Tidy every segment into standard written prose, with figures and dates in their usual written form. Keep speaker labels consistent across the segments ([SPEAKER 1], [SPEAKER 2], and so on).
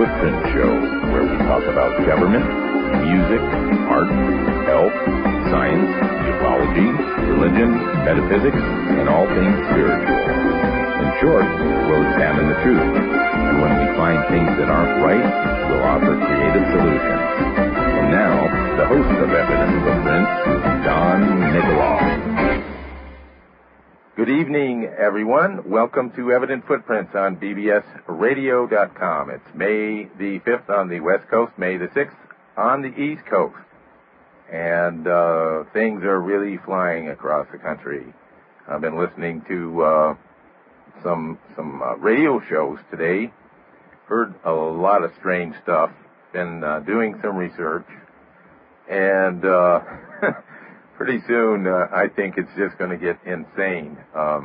[SPEAKER 1] Footprint Show, where we talk about government, music, art, health, science, ufology, religion, metaphysics, and all things spiritual. In short, we'll examine the truth, and when we find things that aren't right, we'll offer creative solutions. And now, the host of Evident Footprints, Don Nikoloff. Good evening, everyone. Welcome to Evident Footprints on bbsradio.com. It's May the 5th on the West Coast, May the 6th on the East Coast. And things are really flying across the country. I've been listening to some radio shows today. Heard a lot of strange stuff. Been doing some research. And pretty soon, I think it's just going to get insane.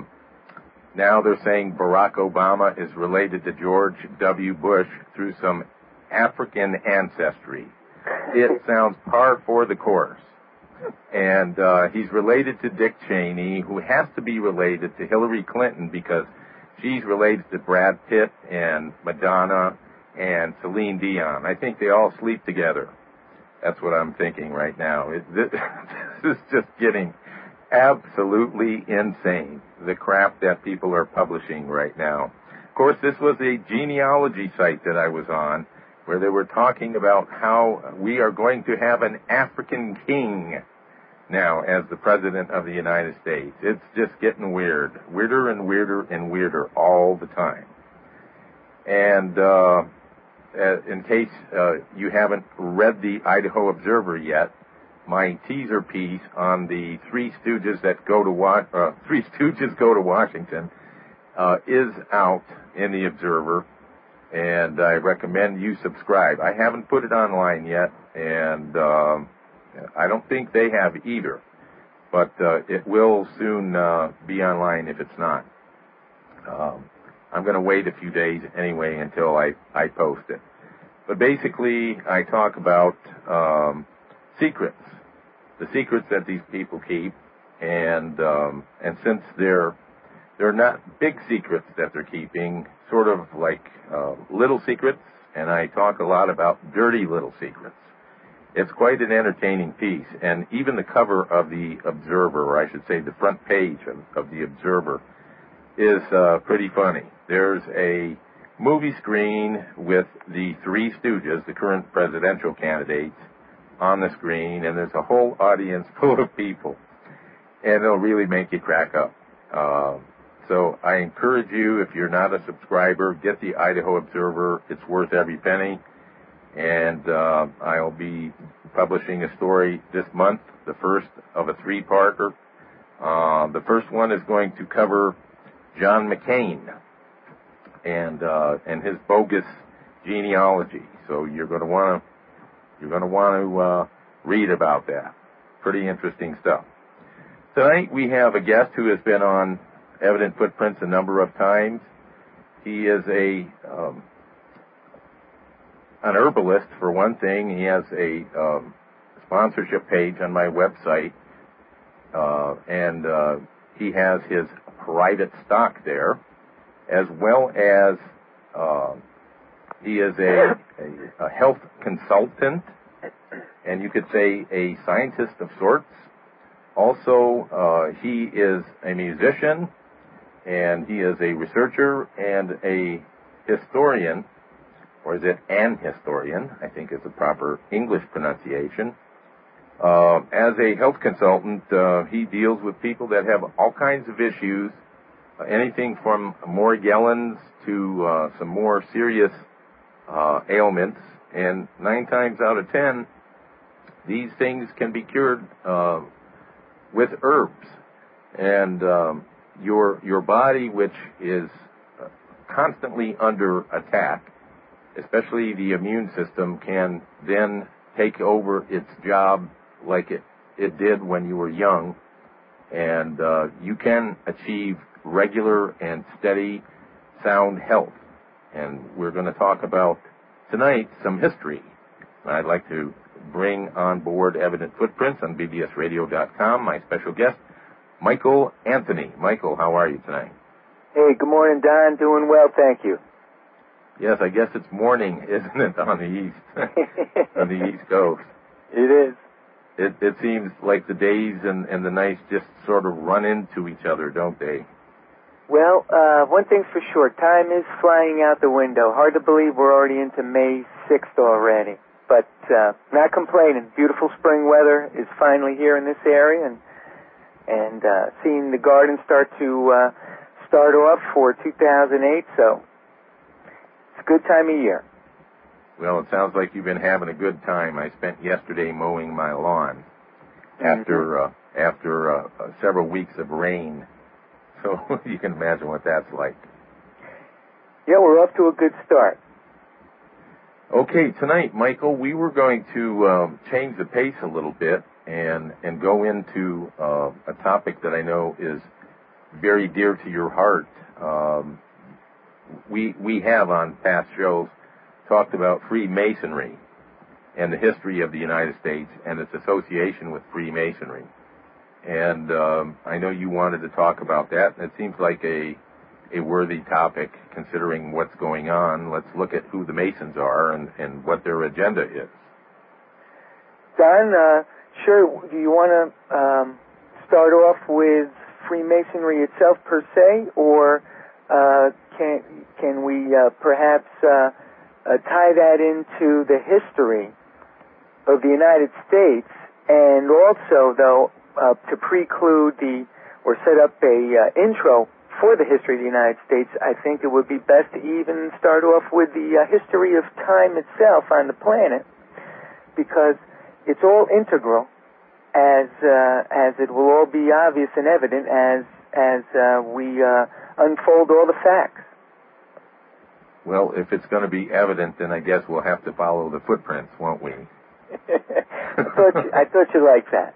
[SPEAKER 1] Now they're saying Barack Obama is related to George W. Bush through some African ancestry. It sounds par for the course. And he's related to Dick Cheney, who has to be related to Hillary Clinton because she's related to Brad Pitt and Madonna and Celine Dion. I think they all sleep together. That's what I'm thinking right now. This is just getting absolutely insane, the crap that people are publishing right now. Of course, this was a genealogy site that I was on where they were talking about how we are going to have an African king now as the President of the United States. It's just getting weird, weirder and weirder and weirder all the time. And in case you haven't read the Idaho Observer yet, my teaser piece on the Three Stooges go to Washington is out in the Observer, and I recommend you subscribe. I haven't put it online yet, and I don't think they have either, but it will soon be online if it's not. I'm going to wait a few days anyway until I post it. But basically, I talk about secrets, the secrets that these people keep, and since they're not big secrets that they're keeping, sort of like little secrets, and I talk a lot about dirty little secrets. It's quite an entertaining piece, and even the cover of the Observer, or I should say the front page of the Observer, is pretty funny. There's a movie screen with the Three Stooges, the current presidential candidates, on the screen, and there's a whole audience full of people, and it'll really make you crack up. So I encourage you, if you're not a subscriber, get the Idaho Observer. It's worth every penny. And I'll be publishing a story this month, the first of a three-parter. The first one is going to cover John McCain and his bogus genealogy. So you're going to want to read about that. Pretty interesting stuff. Tonight we have a guest who has been on Evident Footprints a number of times. He is an herbalist, for one thing. He has a sponsorship page on my website, and he has his private stock there, as well as he is a health consultant, and you could say a scientist of sorts. Also, he is a musician, and he is a researcher and a historian, or is it an historian, I think is the proper English pronunciation. As a health consultant, he deals with people that have all kinds of issues, anything from Morgellons to some more serious ailments, and 9 times out of 10, these things can be cured with herbs. And your body, which is constantly under attack, especially the immune system, can then take over its job like it did when you were young, and you can achieve regular and steady, sound health. And we're going to talk about tonight some history. I'd like to bring on board Evident Footprints on bbsradio.com my special guest, Michael Anthony. Michael, how are you tonight?
[SPEAKER 2] Hey, good morning, Don. Doing well, thank you.
[SPEAKER 1] Yes, I guess it's morning, isn't it, on the east, on the East Coast?
[SPEAKER 2] It is.
[SPEAKER 1] It seems like the days and the nights just sort of run into each other, don't they?
[SPEAKER 2] Well, one thing's for sure. Time is flying out the window. Hard to believe we're already into May 6th already. But not complaining. Beautiful spring weather is finally here in this area, and seeing the garden start off for 2008, so it's a good time of year.
[SPEAKER 1] Well, it sounds like you've been having a good time. I spent yesterday mowing my lawn after several weeks of rain, so you can imagine what that's like.
[SPEAKER 2] Yeah, we're off to a good start.
[SPEAKER 1] Okay, tonight, Michael, we were going to change the pace a little bit and go into a topic that I know is very dear to your heart. We have on past shows talked about Freemasonry and the history of the United States and its association with Freemasonry. And I know you wanted to talk about that, and it seems like a worthy topic considering what's going on. Let's look at who the Masons are and what their agenda is.
[SPEAKER 2] Don, sure. Do you want to start off with Freemasonry itself per se, or can we perhaps tie that into the history of the United States, and also, though, to preclude or set up a intro for the history of the United States, I think it would be best to even start off with the history of time itself on the planet, because it's all integral, as it will all be obvious and evident as we unfold all the facts.
[SPEAKER 1] Well, if it's going to be evident, then I guess we'll have to follow the footprints, won't we?
[SPEAKER 2] I thought you liked that.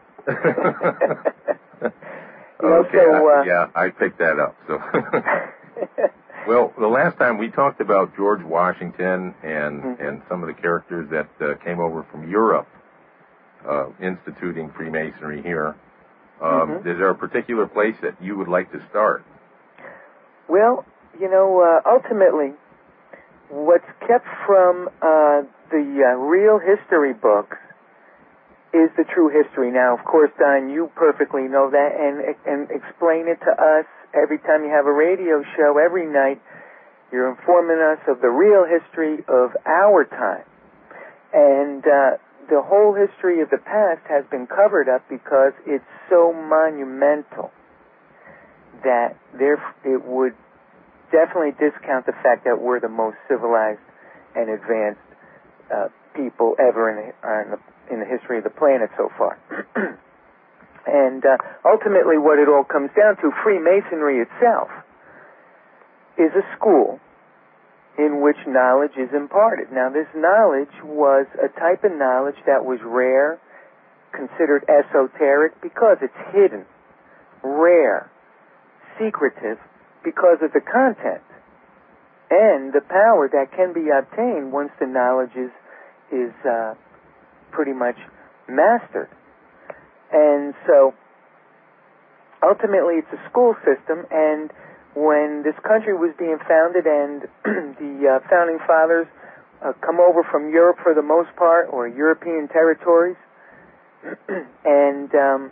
[SPEAKER 1] Okay, yeah, I picked that up. So, well, the last time we talked about George Washington and some of the characters that came over from Europe, instituting Freemasonry here. Is there a particular place that you would like to start?
[SPEAKER 2] Well, ultimately, what's kept from the real history books is the true history. Now, of course, Don, you perfectly know that, and explain it to us every time you have a radio show. Every night, you're informing us of the real history of our time. And the whole history of the past has been covered up because it's so monumental that it would definitely discount the fact that we're the most civilized and advanced people ever in the history of the planet so far. And ultimately what it all comes down to, Freemasonry itself is a school in which knowledge is imparted. Now, this knowledge was a type of knowledge that was rare, considered esoteric because it's hidden, rare, secretive because of the content and the power that can be obtained once the knowledge is pretty much mastered. And so ultimately it's a school system, and when this country was being founded and the founding fathers come over from Europe for the most part, or European territories, and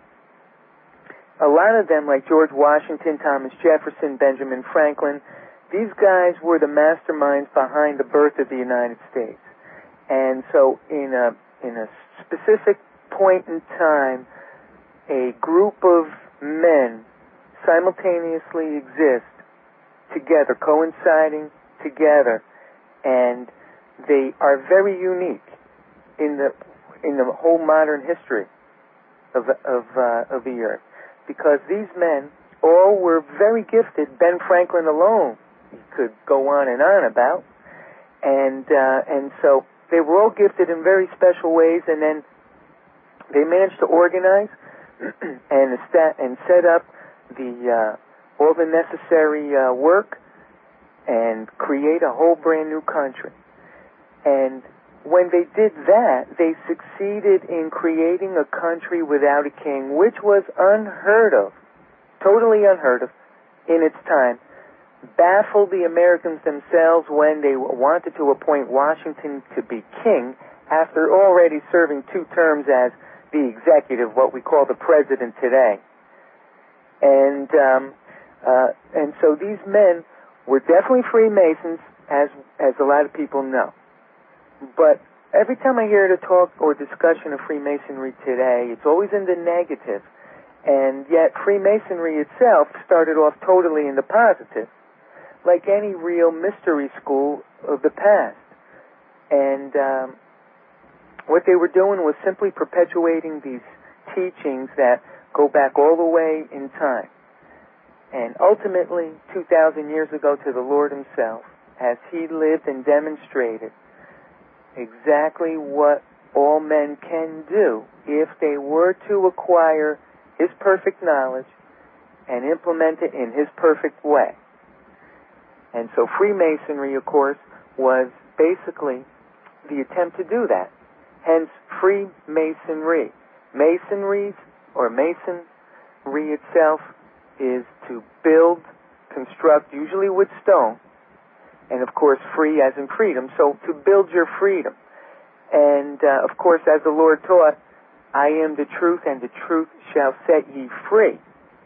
[SPEAKER 2] a lot of them, like George Washington, Thomas Jefferson, Benjamin Franklin, these guys were the masterminds behind the birth of the United States. And so in a specific point in time, a group of men simultaneously exist together, coinciding together, and they are very unique in the whole modern history of the earth, because these men all were very gifted. Ben Franklin alone you could go on and on about, and so they were all gifted in very special ways, and then they managed to organize and set up all the necessary work and create a whole brand new country. And when they did that, they succeeded in creating a country without a king, which was unheard of, totally unheard of in its time. baffled the Americans themselves when they wanted to appoint Washington to be king after already serving 2 terms as the executive, what we call the president today. And so these men were definitely Freemasons, as a lot of people know. But every time I hear the talk or discussion of Freemasonry today, it's always in the negative. And yet Freemasonry itself started off totally in the positive, like any real mystery school of the past. And what they were doing was simply perpetuating these teachings that go back all the way in time. And ultimately, 2,000 years ago, to the Lord himself, as he lived and demonstrated exactly what all men can do if they were to acquire his perfect knowledge and implement it in his perfect way. And so Freemasonry, of course, was basically the attempt to do that. Hence, Freemasonry. Masonries, or masonry itself, is to build, construct, usually with stone, and of course free as in freedom, so to build your freedom. And of course, as the Lord taught, I am the truth, and the truth shall set ye free.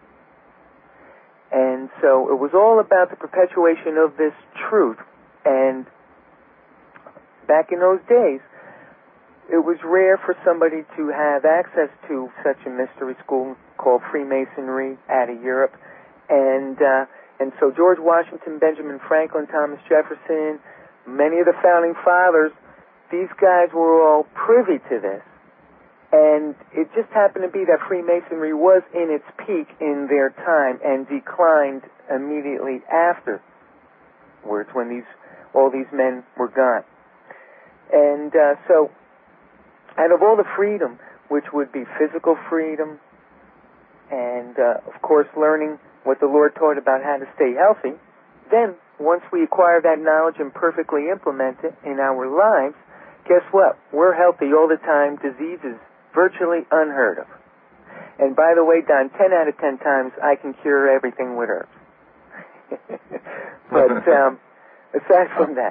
[SPEAKER 2] And so it was all about the perpetuation of this truth. And back in those days, it was rare for somebody to have access to such a mystery school called Freemasonry out of Europe. And so George Washington, Benjamin Franklin, Thomas Jefferson, many of the founding fathers, these guys were all privy to this. And it just happened to be that Freemasonry was in its peak in their time and declined immediately afterwards when all these men were gone. And so out of all the freedom, which would be physical freedom and, of course, learning what the Lord taught about how to stay healthy, then once we acquire that knowledge and perfectly implement it in our lives, guess what? We're healthy all the time. Disease is virtually unheard of. And by the way, Don, 10 out of 10 times I can cure everything with herbs. But aside from that,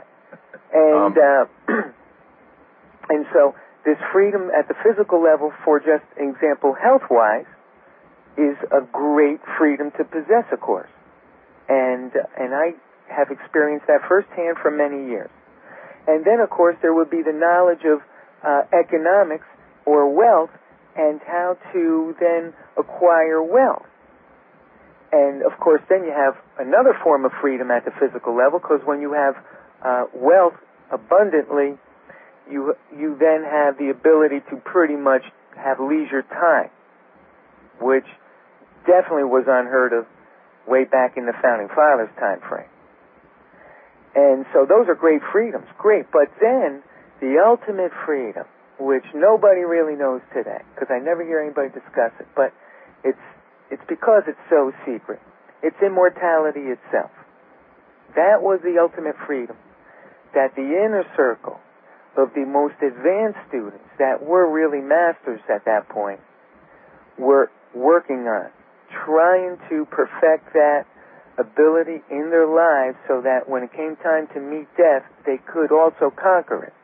[SPEAKER 2] and so this freedom at the physical level, for just example, health-wise, is a great freedom to possess, of course. And I have experienced that firsthand for many years. And then, of course, there would be the knowledge of economics or wealth and how to then acquire wealth. And, of course, then you have another form of freedom at the physical level, because when you have wealth abundantly, you then have the ability to pretty much have leisure time, which definitely was unheard of way back in the Founding Fathers' time frame. And so those are great freedoms, great. But then the ultimate freedom, which nobody really knows today, because I never hear anybody discuss it, but it's because it's so secret. It's immortality itself. That was the ultimate freedom that the inner circle of the most advanced students that were really masters at that point were working on, trying to perfect that ability in their lives so that when it came time to meet death, they could also conquer it.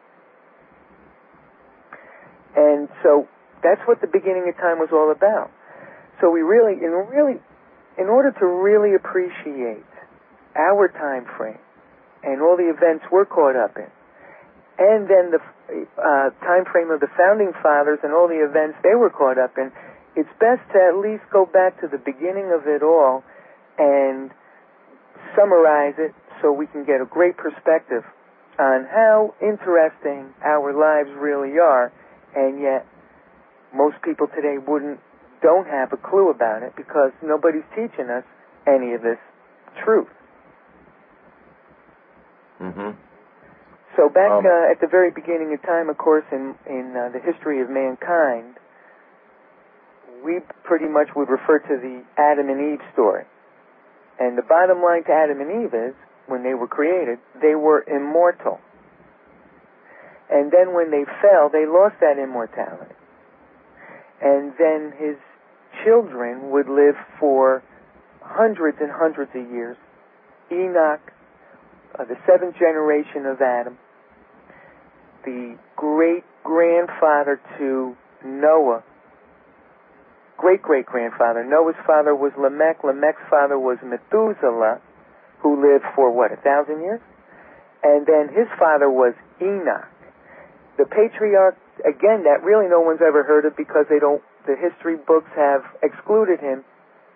[SPEAKER 2] And so that's what the beginning of time was all about. So we really, in order to really appreciate our time frame and all the events we're caught up in, and then the time frame of the Founding Fathers and all the events they were caught up in, it's best to at least go back to the beginning of it all and summarize it so we can get a great perspective on how interesting our lives really are, and yet most people today don't have a clue about it because nobody's teaching us any of this truth.
[SPEAKER 1] Mm-hmm.
[SPEAKER 2] So back at the very beginning of time, of course, in the history of mankind, we pretty much would refer to the Adam and Eve story. And the bottom line to Adam and Eve is, when they were created, they were immortal. And then when they fell, they lost that immortality. And then his children would live for hundreds and hundreds of years Enoch, the seventh generation of Adam, the great-grandfather to Noah, great-great-grandfather. Noah's father was Lamech. Lamech's father was Methuselah, who lived for, 1,000 years? And then his father was Enoch. The patriarch, again, that really no one's ever heard of because the history books have excluded him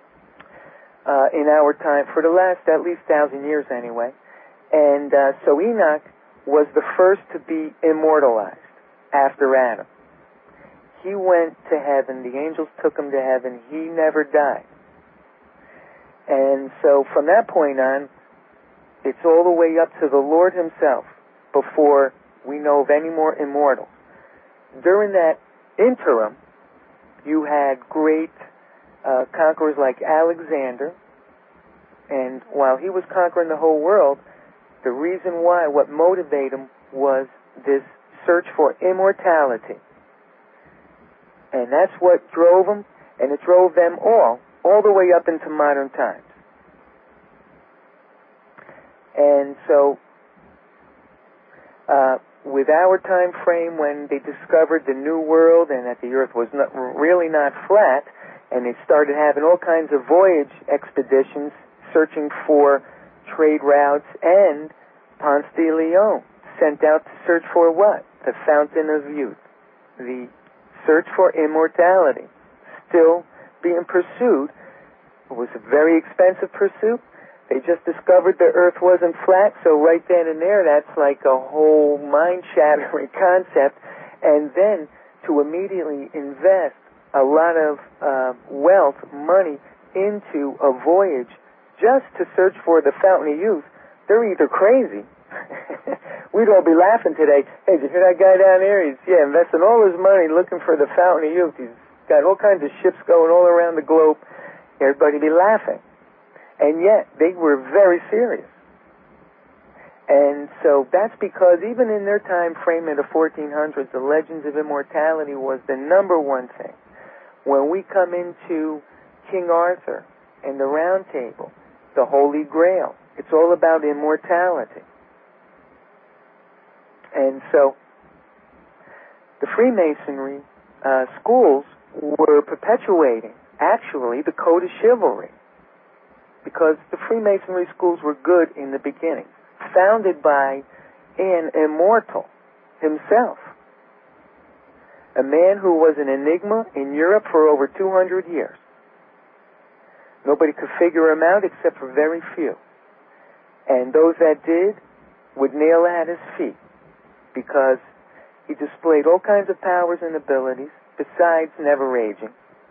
[SPEAKER 2] in our time for the last at least 1,000 years anyway. And so Enoch was the first to be immortalized after Adam. He went to heaven. The angels took him to heaven. He never died. And so from that point on, it's all the way up to the Lord himself before we know of any more immortals. During that interim, you had great conquerors like Alexander, and while he was conquering the whole world, the reason why, what motivated him was this search for immortality. And that's what drove him, and it drove them all the way up into modern times. And so, with our time frame when they discovered the New World and that the Earth was really not flat, and they started having all kinds of voyage expeditions searching for trade routes, and Ponce de Leon sent out to search for what? The fountain of youth. The search for immortality. Still being pursued. It was a very expensive pursuit. They just discovered the Earth wasn't flat, so right then and there, that's like a whole mind-shattering concept. And then to immediately invest a lot of wealth, money, into a voyage just to search for the Fountain of Youth, they're either crazy. We'd all be laughing today. Hey, did you hear that guy down there? He's investing all his money looking for the Fountain of Youth. He's got all kinds of ships going all around the globe. Everybody'd be laughing. And yet, they were very serious. And so that's because even in their time frame in the 1400s, the legends of immortality was the number one thing. When we come into King Arthur and the Round Table, the Holy Grail, it's all about immortality. And so the Freemasonry schools were perpetuating, actually, the code of chivalry. Because the Freemasonry schools were good in the beginning, founded by an immortal himself, a man who was an enigma in Europe for over 200 years. Nobody could figure him out except for very few. And those that did would nail at his feet because he displayed all kinds of powers and abilities besides never aging.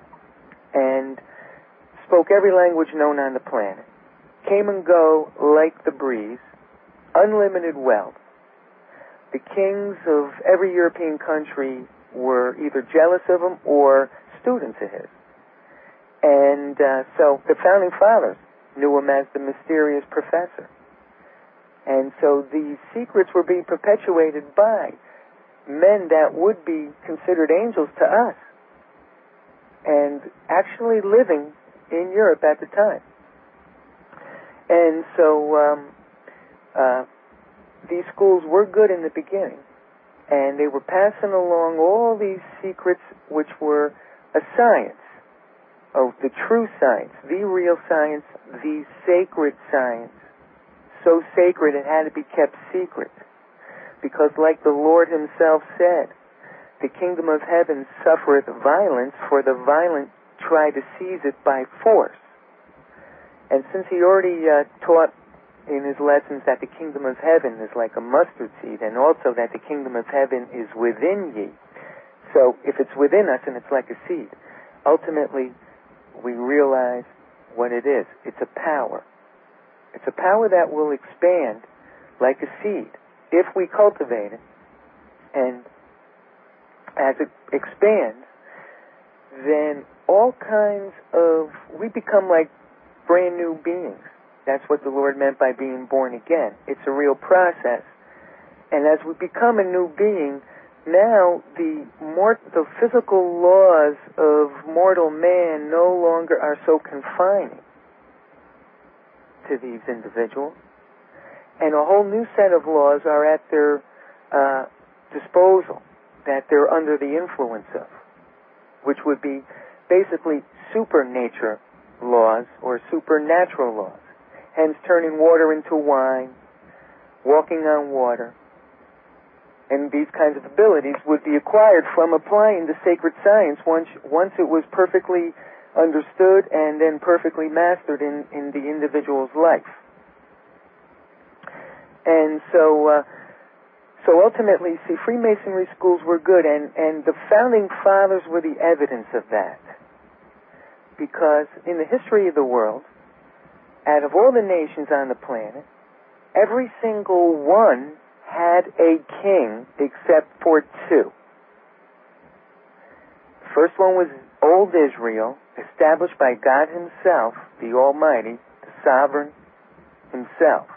[SPEAKER 2] And spoke every language known on the planet, came and go like the breeze, unlimited wealth. The kings of every European country were either jealous of him or students of his. And so the Founding Fathers knew him as the mysterious professor. And so these secrets were being perpetuated by men that would be considered angels to us and actually living in Europe at the time. And so these schools were good in the beginning, and they were passing along all these secrets which were a science, the true science, the real science, the sacred science. So sacred it had to be kept secret, because like the Lord himself said, the kingdom of heaven suffereth violence, for the violent try to seize it by force. And since he already taught in his lessons that the kingdom of heaven is like a mustard seed, and also that the kingdom of heaven is within ye. So if it's within us and it's like a seed, ultimately we realize what it is. It's a power. It's a power that will expand like a seed if we cultivate it. And as it expands, then all kinds of, we become like brand new beings. That's what the Lord meant by being born again. It's a real process. And as we become a new being, now the physical laws of mortal man no longer are so confining. to these individuals, and a whole new set of laws are at their disposal that they're under the influence of, which would be basically supernature laws or supernatural laws, hence turning water into wine, walking on water, and these kinds of abilities would be acquired from applying the sacred science once it was perfectly understood and then perfectly mastered in the individual's life. And so ultimately, see, Freemasonry schools were good, and the founding fathers were the evidence of that. Because in the history of the world, out of all the nations on the planet, every single one had a king except for two. The first one was Old Israel, established by God Himself, the Almighty, the Sovereign Himself.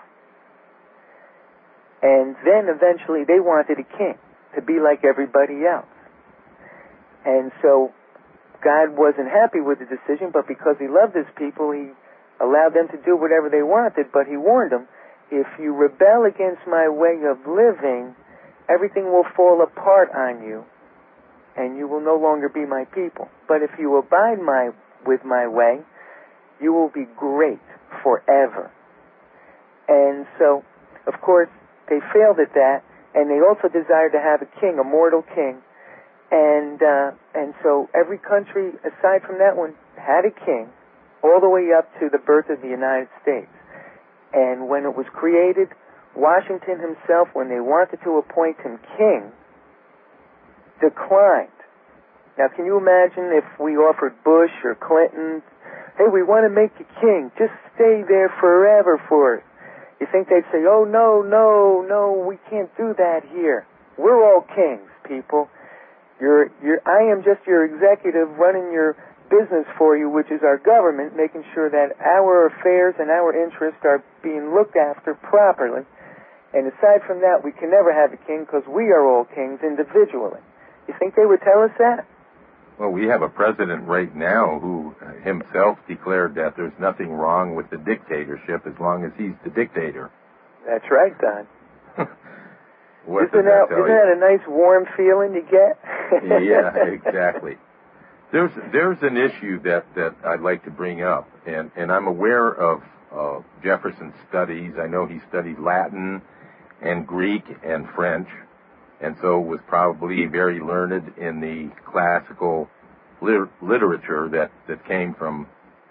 [SPEAKER 2] And then eventually they wanted a king to be like everybody else. And so God wasn't happy with the decision, but because He loved His people, He allowed them to do whatever they wanted, but He warned them, if you rebel against my way of living, everything will fall apart on you, and you will no longer be my people. But if you abide with my way, you will be great forever. And so, of course, they failed at that, and they also desired to have a king, a mortal king. And so every country, aside from that one, had a king, all the way up to the birth of the United States. And when it was created, Washington himself, when they wanted to appoint him king, declined. Now, can you imagine if we offered Bush or Clinton, hey, we want to make you king, just stay there forever for us? You think they'd say, oh, no, we can't do that here. We're all kings, people. I am just your executive running your business for you, which is our government, making sure that our affairs and our interests are being looked after properly. And aside from that, we can never have a king because we are all kings individually. You think they would tell us that?
[SPEAKER 1] Well, we have a president right now who himself declared that there's nothing wrong with the dictatorship as long as he's the dictator.
[SPEAKER 2] That's right, Don.
[SPEAKER 1] Isn't that
[SPEAKER 2] a nice warm feeling you get?
[SPEAKER 1] Yeah, exactly. There's an issue that I'd like to bring up, and I'm aware of Jefferson's studies. I know he studied Latin and Greek and French, and so was probably very learned in the classical literature that came from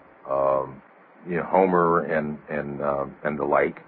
[SPEAKER 1] Homer and the like.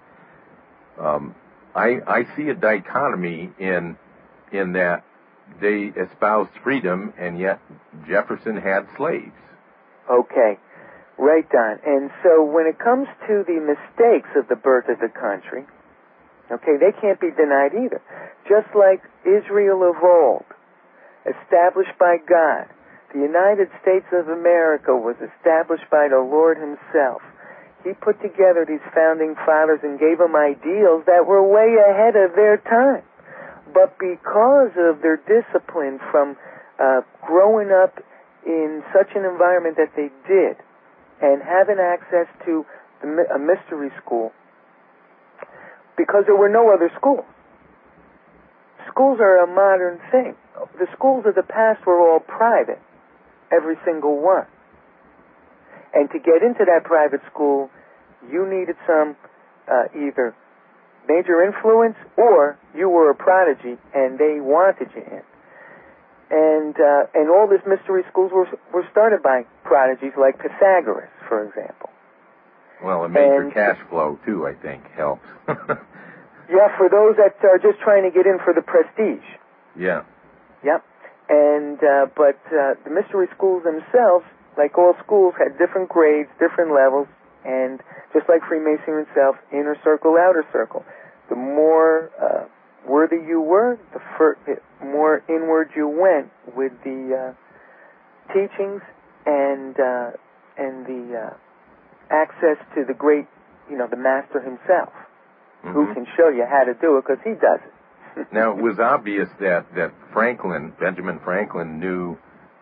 [SPEAKER 1] I see a dichotomy in that they espoused freedom, and yet Jefferson had slaves.
[SPEAKER 2] Okay, right, Don. And so when it comes to the mistakes of the birth of the country, okay, they can't be denied either. Just like Israel of old, established by God, the United States of America was established by the Lord Himself. He put together these founding fathers and gave them ideals that were way ahead of their time. But because of their discipline from growing up in such an environment that they did and having access to a mystery school, because there were no other schools. Schools are a modern thing. The schools of the past were all private, every single one. And to get into that private school, you needed some either major influence or you were a prodigy and they wanted you in. And all these mystery schools were started by prodigies like Pythagoras, for example.
[SPEAKER 1] Well, a major cash flow, too, I think, helps.
[SPEAKER 2] Yeah, for those that are just trying to get in for the prestige.
[SPEAKER 1] Yeah.
[SPEAKER 2] Yep. And, but the mystery schools themselves, like all schools, had different grades, different levels, and just like Freemasonry itself, inner circle, outer circle. The more worthy you were, the more inward you went with the teachings and the access to the great, the master himself, who can show you how to do it because he does it.
[SPEAKER 1] Now, it was obvious that Benjamin Franklin knew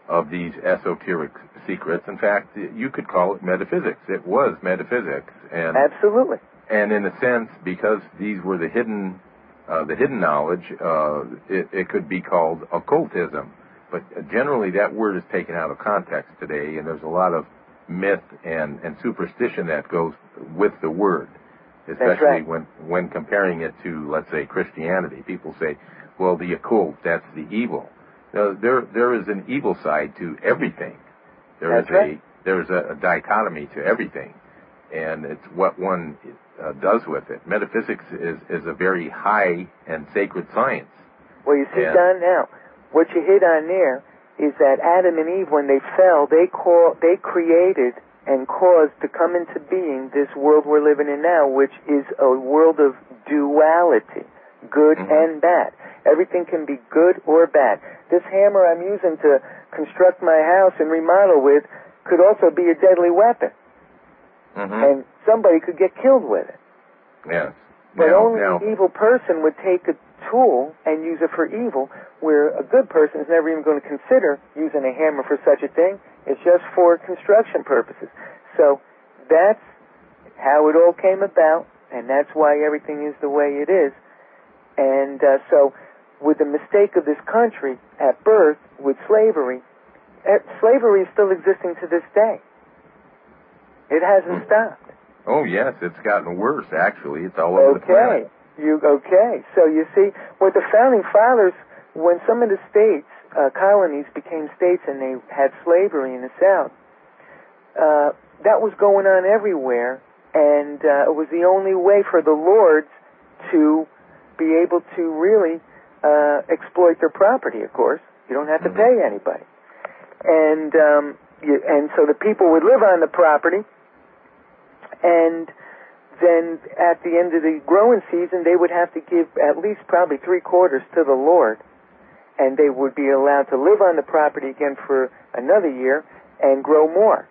[SPEAKER 1] of these esoteric secrets. In fact, you could call it metaphysics. It was metaphysics, and
[SPEAKER 2] absolutely.
[SPEAKER 1] And in a sense, because these were the hidden knowledge, it could be called occultism. But generally, that word is taken out of context today, and there's a lot of myth and superstition that goes with the word, especially when comparing it to, let's say, Christianity. People say, well, the occult, that's the evil. Now, there is an evil side to everything. There's a dichotomy to everything, and it's what one does with it. Metaphysics is a very high and sacred science.
[SPEAKER 2] Well, you see, Don, now, what you hit on there is that Adam and Eve, when they fell, they created and caused to come into being this world we're living in now, which is a world of duality, good and bad. Everything can be good or bad. This hammer I'm using to construct my house and remodel with could also be a deadly weapon. And somebody could get killed with it.
[SPEAKER 1] Yes.
[SPEAKER 2] But only an evil person would take a tool and use it for evil, where a good person is never even going to consider using a hammer for such a thing. It's just for construction purposes. So that's how it all came about, and that's why everything is the way it is. And so with the mistake of this country at birth with slavery, slavery is still existing to this day. It hasn't stopped.
[SPEAKER 1] Oh, yes, it's gotten worse, actually. It's all over the planet.
[SPEAKER 2] So you see, what the Founding Fathers, when some of the states, colonies became states and they had slavery in the South, that was going on everywhere, and it was the only way for the lords to be able to really exploit their property, of course. You don't have to pay anybody. And so the people would live on the property, and then at the end of the growing season, they would have to give at least probably 3/4 to the Lord, and they would be allowed to live on the property again for another year and grow more.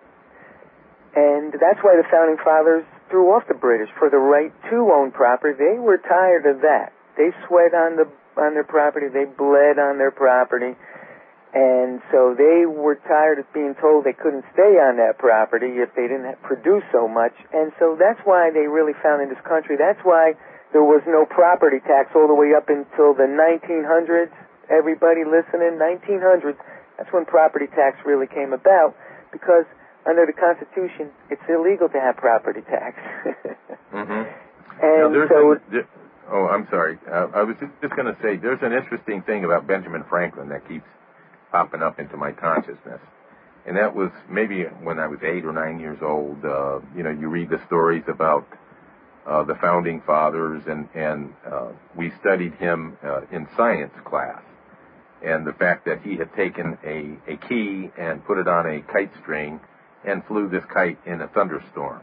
[SPEAKER 2] And that's why the Founding Fathers threw off the British for the right to own property. They were tired of that. They sweat on their property. They bled on their property. And so they were tired of being told they couldn't stay on that property if they didn't produce so much. And so that's why they really founded this country. That's why there was no property tax all the way up until the 1900s. Everybody listening, 1900s, that's when property tax really came about, because under the Constitution, it's illegal to have property tax. And
[SPEAKER 1] I'm sorry. I was just going to say, there's an interesting thing about Benjamin Franklin that keeps popping up into my consciousness. And that was maybe when I was 8 or 9 years old. You read the stories about the Founding Fathers, and we studied him in science class. And the fact that he had taken a key and put it on a kite string and flew this kite in a thunderstorm.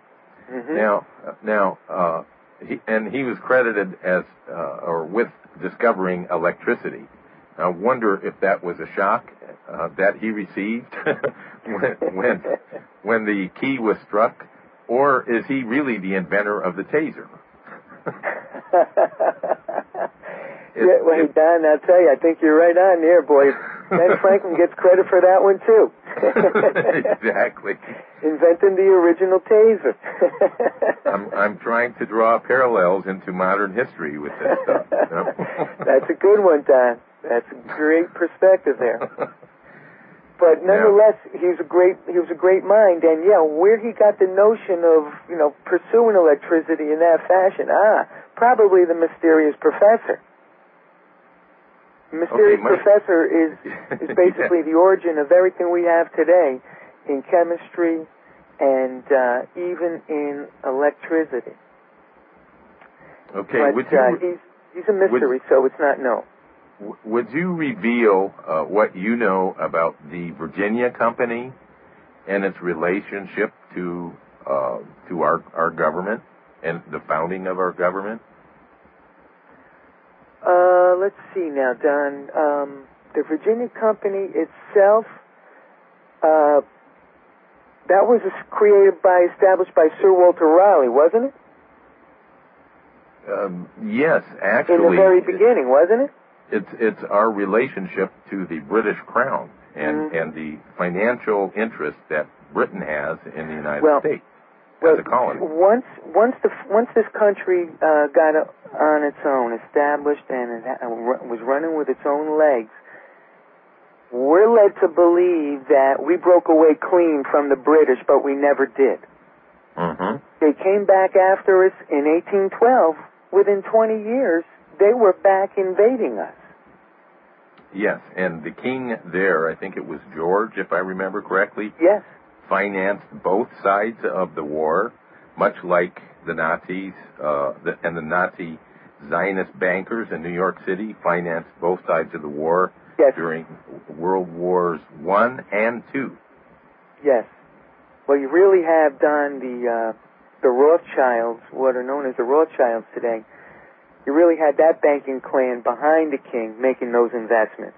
[SPEAKER 1] He was credited as with discovering electricity. I wonder if that was a shock that he received when the key was struck, or is he really the inventor of the taser?
[SPEAKER 2] Don, I'll tell you, I think you're right on there, boy. Ben Franklin gets credit for that one, too.
[SPEAKER 1] Exactly.
[SPEAKER 2] Inventing the original taser.
[SPEAKER 1] I'm trying to draw parallels into modern history with this stuff.
[SPEAKER 2] That's a good one, Don. That's a great perspective there. But nonetheless, he was a great mind, and where he got the notion of, pursuing electricity in that fashion, probably the mysterious professor. The mysterious professor is basically the origin of everything we have today in chemistry and even in electricity.
[SPEAKER 1] Okay,
[SPEAKER 2] but he's a mystery, so it's not known.
[SPEAKER 1] Would you reveal what you know about the Virginia Company and its relationship to our government and the founding of our government?
[SPEAKER 2] Let's see now, Don. The Virginia Company itself, that was established by Sir Walter Raleigh, wasn't it?
[SPEAKER 1] Yes, actually.
[SPEAKER 2] In the very beginning, wasn't it?
[SPEAKER 1] It's our relationship to the British Crown and the financial interest that Britain has in the United States as a colony.
[SPEAKER 2] Once this country got on its own, established, and was running with its own legs, we're led to believe that we broke away clean from the British, but we never did.
[SPEAKER 1] Mm-hmm.
[SPEAKER 2] They came back after us in 1812. Within 20 years, they were back invading us.
[SPEAKER 1] Yes, and the king there, I think it was George, if I remember correctly,
[SPEAKER 2] yes,
[SPEAKER 1] financed both sides of the war, much like the Nazis and the Nazi Zionist bankers in New York City financed both sides of the war during World Wars I and II.
[SPEAKER 2] Yes. Well, you really have done the Rothschilds, what are known as the Rothschilds today. You really had that banking clan behind the king making those investments.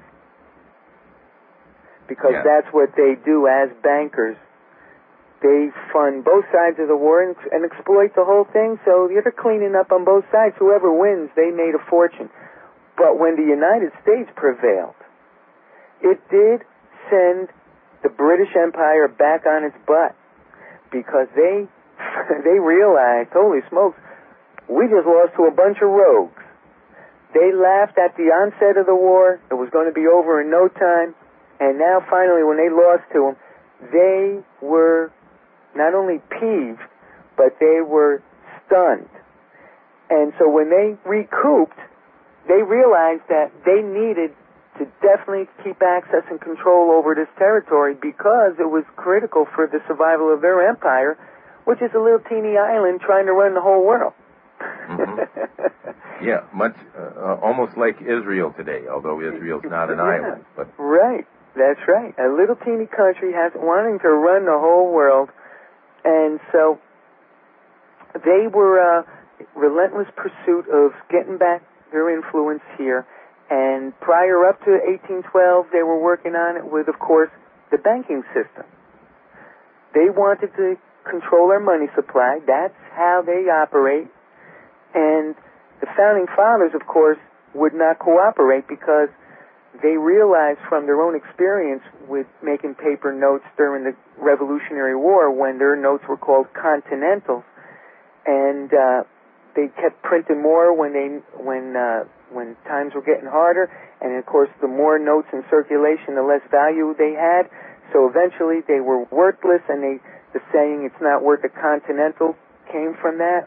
[SPEAKER 2] Because that's what they do as bankers. They fund both sides of the war and exploit the whole thing, so they're cleaning up on both sides. Whoever wins, they made a fortune. But when the United States prevailed, it did send the British Empire back on its butt, because they realized, holy smokes, we just lost to a bunch of rogues. They laughed at the onset of the war. It was going to be over in no time. And now finally, when they lost to them, they were not only peeved, but they were stunned. And so when they recouped, they realized that they needed to definitely keep access and control over this territory, because it was critical for the survival of their empire, which is a little teeny island trying to run the whole world.
[SPEAKER 1] Mm-hmm. Yeah, much almost like Israel today, although Israel's not an island. But
[SPEAKER 2] right, that's right. A little teeny country wanting to run the whole world, and so they were relentless pursuit of getting back their influence here. And prior up to 1812, they were working on it with, of course, the banking system. They wanted to control our money supply. That's how they operate. And the founding fathers, of course, would not cooperate, because they realized from their own experience with making paper notes during the Revolutionary War, when their notes were called continentals, and they kept printing more when times were getting harder, and of course the more notes in circulation, the less value they had. So eventually they were worthless, and the saying "it's not worth a continental" came from that.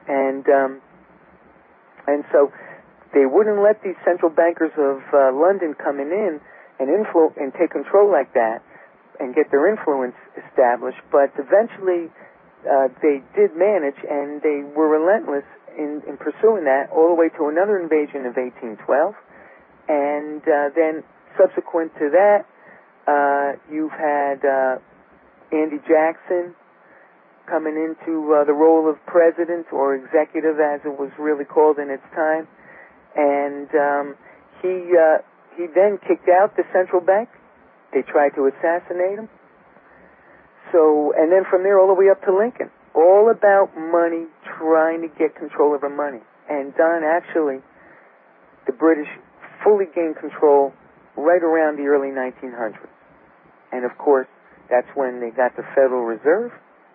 [SPEAKER 2] And so they wouldn't let these central bankers of London coming in and take control like that and get their influence established. But eventually they did manage, and they were relentless in pursuing that, all the way to another invasion of 1812. And then subsequent to that, you've had Andy Jackson coming into the role of president, or executive as it was really called in its time. And he then kicked out the central bank. They tried to assassinate him. So, and then from there all the way up to Lincoln. All about money, trying to get control over money. And Don, actually, the British fully gained control right around the early 1900s. And of course, that's when they got the Federal Reserve.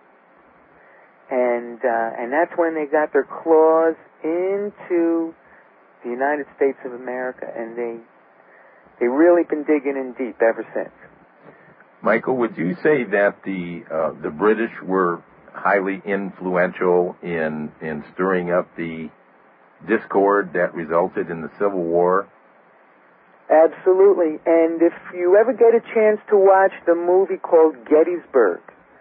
[SPEAKER 2] And that's when they got their claws into the United States of America, and they really been digging in deep ever since.
[SPEAKER 1] Michael, would you say that the British were highly influential in stirring up the discord that resulted in the Civil War?
[SPEAKER 2] Absolutely. And if you ever get a chance to watch the movie called Gettysburg,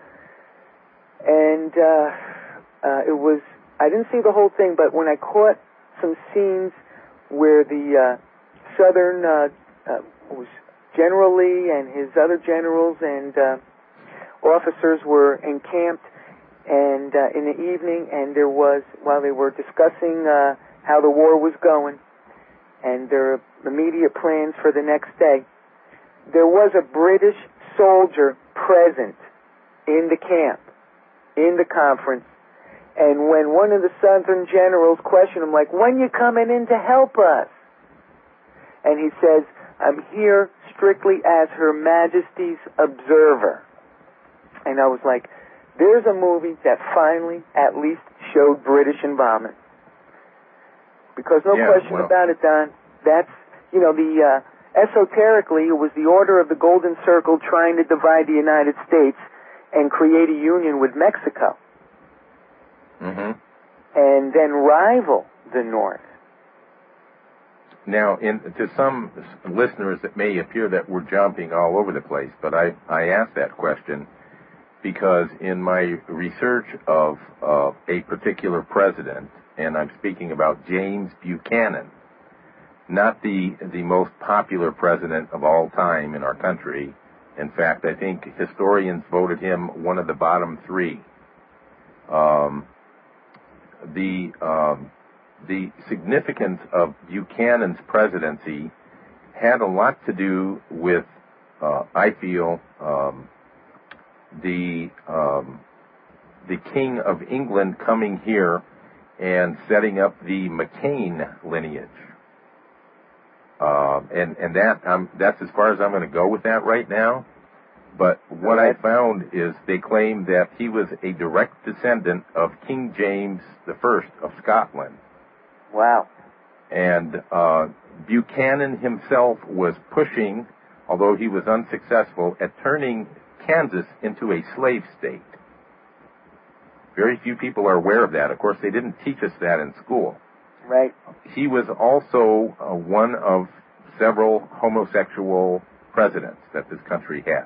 [SPEAKER 2] and it was, I didn't see the whole thing, but when I caught some scenes where the Southern was General Lee and his other generals and officers were encamped, and in the evening, and there was, while they were discussing how the war was going and their immediate plans for the next day, there was a British soldier present in the camp, in the conference. And when one of the Southern generals questioned him, like, "When you coming in to help us?" And he says, I'm here strictly as Her Majesty's observer. And I was like, there's a movie that finally, at least, showed British involvement. Because no question about it, Don, that's, esoterically, it was the Order of the Golden Circle trying to divide the United States and create a union with Mexico.
[SPEAKER 1] Mm-hmm.
[SPEAKER 2] And then rival the North.
[SPEAKER 1] Now, to some listeners, it may appear that we're jumping all over the place, but I asked that question because in my research of a particular president, and I'm speaking about James Buchanan, not the most popular president of all time in our country. In fact, I think historians voted him one of the bottom three. The significance of Buchanan's presidency had a lot to do with, I feel, the King of England coming here and setting up the McCain lineage. And that's as far as I'm going to go with that right now. But what I found is they claim that he was a direct descendant of King James I of Scotland.
[SPEAKER 2] Wow.
[SPEAKER 1] And Buchanan himself was pushing, although he was unsuccessful, at turning Kansas into a slave state. Very few people are aware of that. Of course, they didn't teach us that in school.
[SPEAKER 2] Right.
[SPEAKER 1] He was also one of several homosexual presidents that this country had.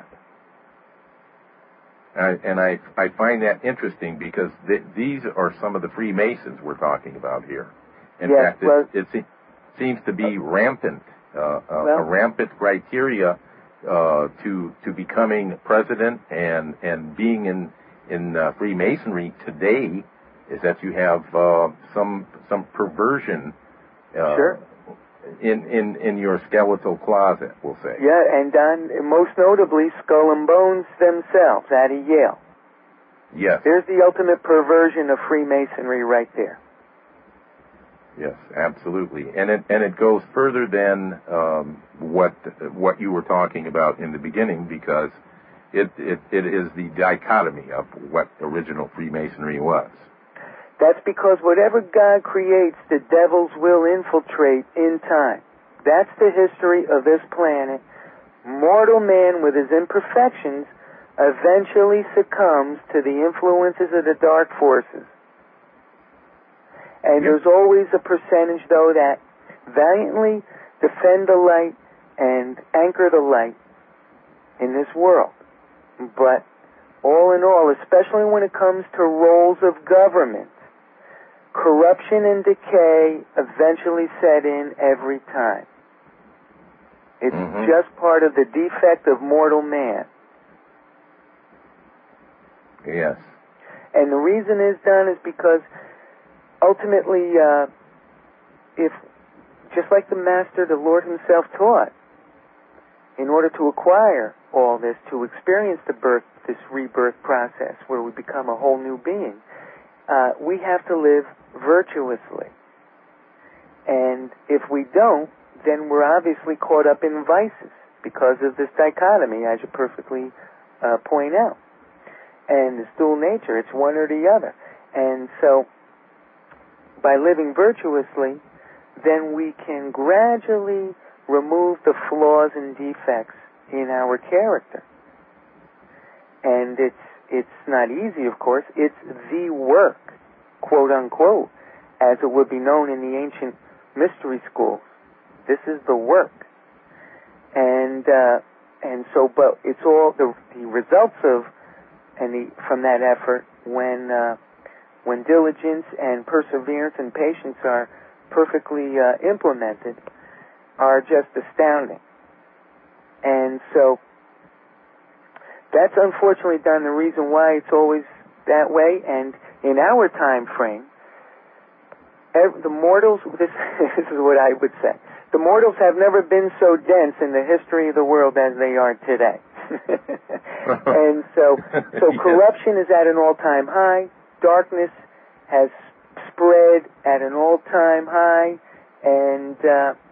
[SPEAKER 1] And I find that interesting because these are some of the Freemasons we're talking about here. In fact, it seems to be rampant, a rampant criteria to becoming president and being in Freemasonry today is that you have some perversion
[SPEAKER 2] sure.
[SPEAKER 1] in your skeletal closet, we'll say.
[SPEAKER 2] Yeah, and most notably, Skull and Bones themselves out of Yale.
[SPEAKER 1] Yes.
[SPEAKER 2] There's the ultimate perversion of Freemasonry right there.
[SPEAKER 1] Yes, absolutely, and it goes further than what you were talking about in the beginning, because it is the dichotomy of what original Freemasonry was.
[SPEAKER 2] That's because whatever God creates, the devils will infiltrate in time. That's the history of this planet. Mortal man, with his imperfections, eventually succumbs to the influences of the dark forces. And there's always a percentage, though, that valiantly defend the light and anchor the light in this world. But all in all, especially when it comes to roles of government, corruption and decay eventually set in every time. It's just part of the defect of mortal man.
[SPEAKER 1] Yes.
[SPEAKER 2] And the reason is, Don, is because ultimately, if, just like the Master, the Lord himself taught, in order to acquire all this, to experience this rebirth process where we become a whole new being, we have to live virtuously. And if we don't, then we're obviously caught up in vices because of this dichotomy, as you perfectly point out. And this dual nature, it's one or the other. And so, by living virtuously, then we can gradually remove the flaws and defects in our character. And it's not easy, of course. It's the work, quote unquote, as it would be known in the ancient mystery schools. This is the work. And so, but it's all the results of from that effort when diligence and perseverance and patience are perfectly implemented, are just astounding. And so that's unfortunately done the reason why it's always that way. And in our time frame, the mortals, this is what I would say, the mortals have never been so dense in the history of the world as they are today. And so corruption is at an all-time high. Darkness has spread at an all-time high, and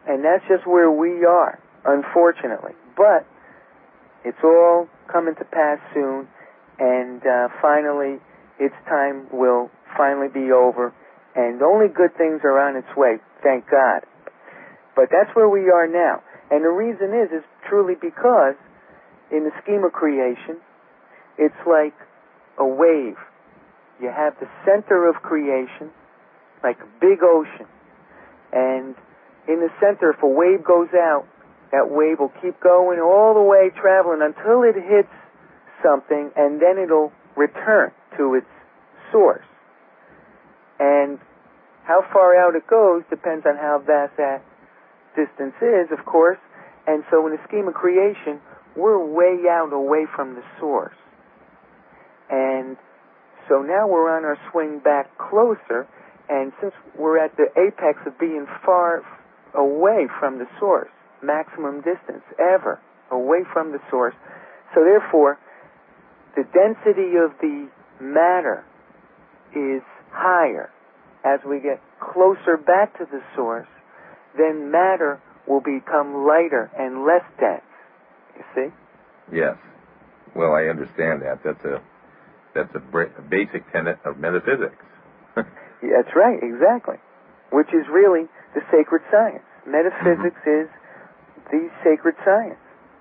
[SPEAKER 2] And that's just where we are, unfortunately. But it's all coming to pass soon, and finally, its time will finally be over, and only good things are on its way, thank God. But that's where we are now. And the reason is truly because in the scheme of creation, it's like a wave. You have the center of creation, like a big ocean. And in the center, if a wave goes out, that wave will keep going all the way traveling until it hits something, and then it'll return to its source. And how far out it goes depends on how vast that distance is, of course. And so in the scheme of creation, we're way out away from the source. And so now we're on our swing back closer, and since we're at the apex of being far away from the source, maximum distance ever away from the source, so therefore the density of the matter is higher. As we get closer back to the source, then matter will become lighter and less dense. You see?
[SPEAKER 1] Yes. Well, I understand that. That's a basic tenet of metaphysics.
[SPEAKER 2] Yeah, that's right, exactly. Which is really the sacred science. Metaphysics is the sacred science.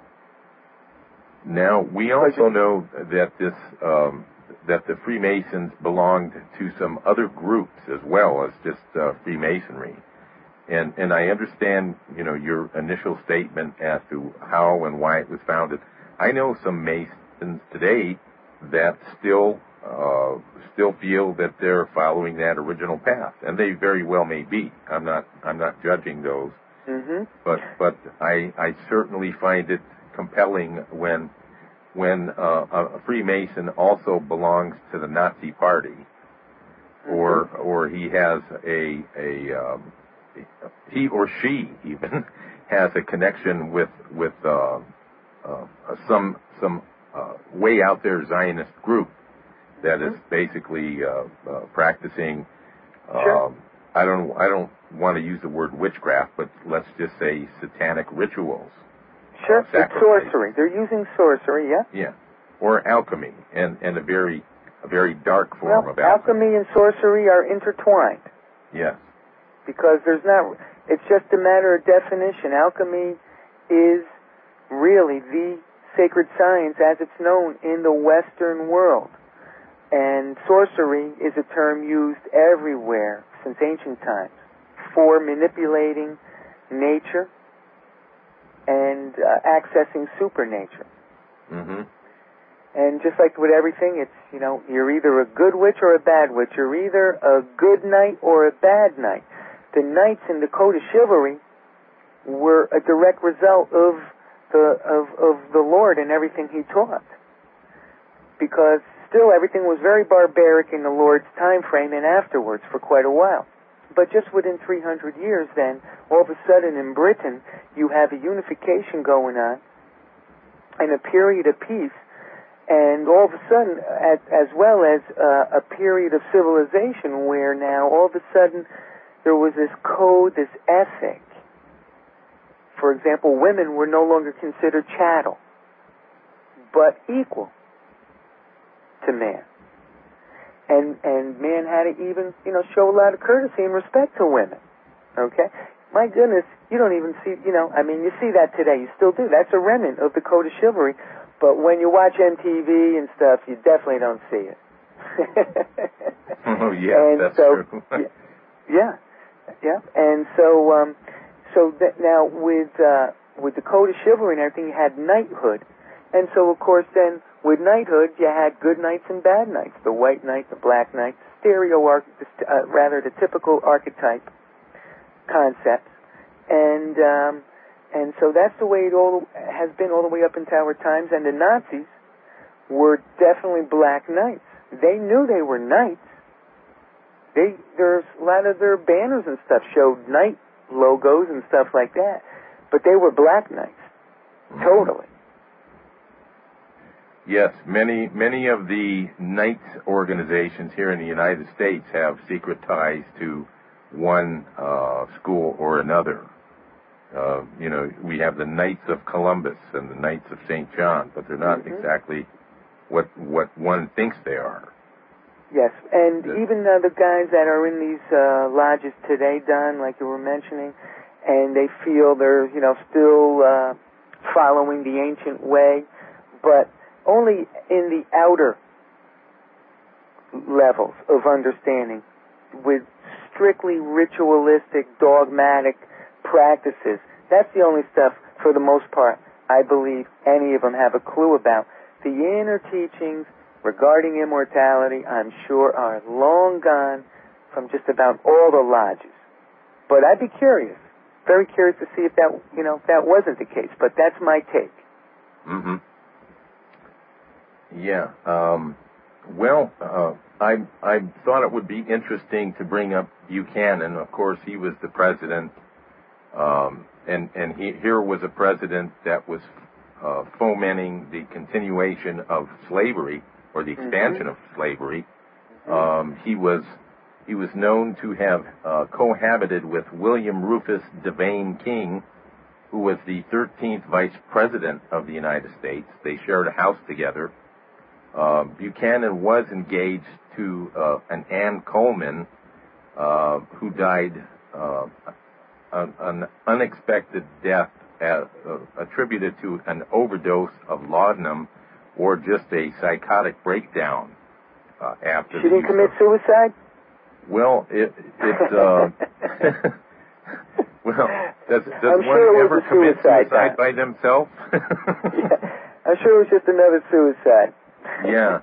[SPEAKER 1] Now, we also know that that the Freemasons belonged to some other groups as well as just Freemasonry. And I understand, your initial statement as to how and why it was founded. I know some Masons today that still feel that they're following that original path, and they very well may be. I'm not judging those, but I certainly find it compelling when a Freemason also belongs to the Nazi Party, or he has he or she even has a connection with some way out there Zionist group that is basically practicing. I don't want to use the word witchcraft, but let's just say satanic rituals.
[SPEAKER 2] Sure, it's sorcery. They're using sorcery, yeah.
[SPEAKER 1] Yeah, or alchemy, and a very dark form of alchemy.
[SPEAKER 2] Alchemy and sorcery are intertwined.
[SPEAKER 1] Yes.
[SPEAKER 2] Because it's just a matter of definition. Alchemy is really the sacred science as it's known in the Western world. And sorcery is a term used everywhere since ancient times for manipulating nature and accessing supernature. And just like with everything, it's, you're either a good witch or a bad witch. You're either a good knight or a bad knight. The knights in the Code of Chivalry were a direct result of the Lord and everything he taught. Because still everything was very barbaric in the Lord's time frame and afterwards for quite a while. But just within 300 years then, all of a sudden in Britain, you have a unification going on and a period of peace, and all of a sudden, as well as a period of civilization where now all of a sudden there was this code, this ethic. For example, women were no longer considered chattel, but equal to man. And man had to even, show a lot of courtesy and respect to women. Okay? My goodness, you don't even see, you see that today. You still do. That's a remnant of the Code of Chivalry. But when you watch MTV and stuff, you definitely don't see it.
[SPEAKER 1] Oh, yeah, that's true.
[SPEAKER 2] Yeah. And so that now with the Code of Chivalry and everything, you had knighthood. And so, of course, then with knighthood, you had good knights and bad knights, the white knight, the black knight, the typical archetype concepts. And so that's the way it all has been all the way up into our times. And the Nazis were definitely black knights. They knew they were knights. There's a lot of their banners and stuff showed knight logos and stuff like that. But they were black knights. Totally.
[SPEAKER 1] Yes, many of the Knights organizations here in the United States have secret ties to one school or another. We have the Knights of Columbus and the Knights of St. John, but they're not exactly what one thinks they are.
[SPEAKER 2] Yes, and even the guys that are in these lodges today, Don, like you were mentioning, and they feel they're, still following the ancient way, but only in the outer levels of understanding, with strictly ritualistic, dogmatic practices. That's the only stuff, for the most part, I believe any of them have a clue about. The inner teachings regarding immortality, I'm sure, are long gone from just about all the lodges. But I'd be curious, very curious to see if that, if that wasn't the case. But that's my take.
[SPEAKER 1] Mm-hmm. Yeah. I thought it would be interesting to bring up Buchanan. Of course, he was the president, and here was a president that was fomenting the continuation of slavery, or the expansion of slavery. He was known to have cohabited with William Rufus Devane King, who was the 13th Vice President of the United States. They shared a house together. Buchanan was engaged to an Ann Coleman, who died an unexpected death attributed to an overdose of laudanum or just a psychotic breakdown after.
[SPEAKER 2] She didn't commit suicide?
[SPEAKER 1] Well, well, does one
[SPEAKER 2] sure
[SPEAKER 1] ever commit suicide by themselves?
[SPEAKER 2] Yeah, I'm sure it was just another suicide.
[SPEAKER 1] Yeah,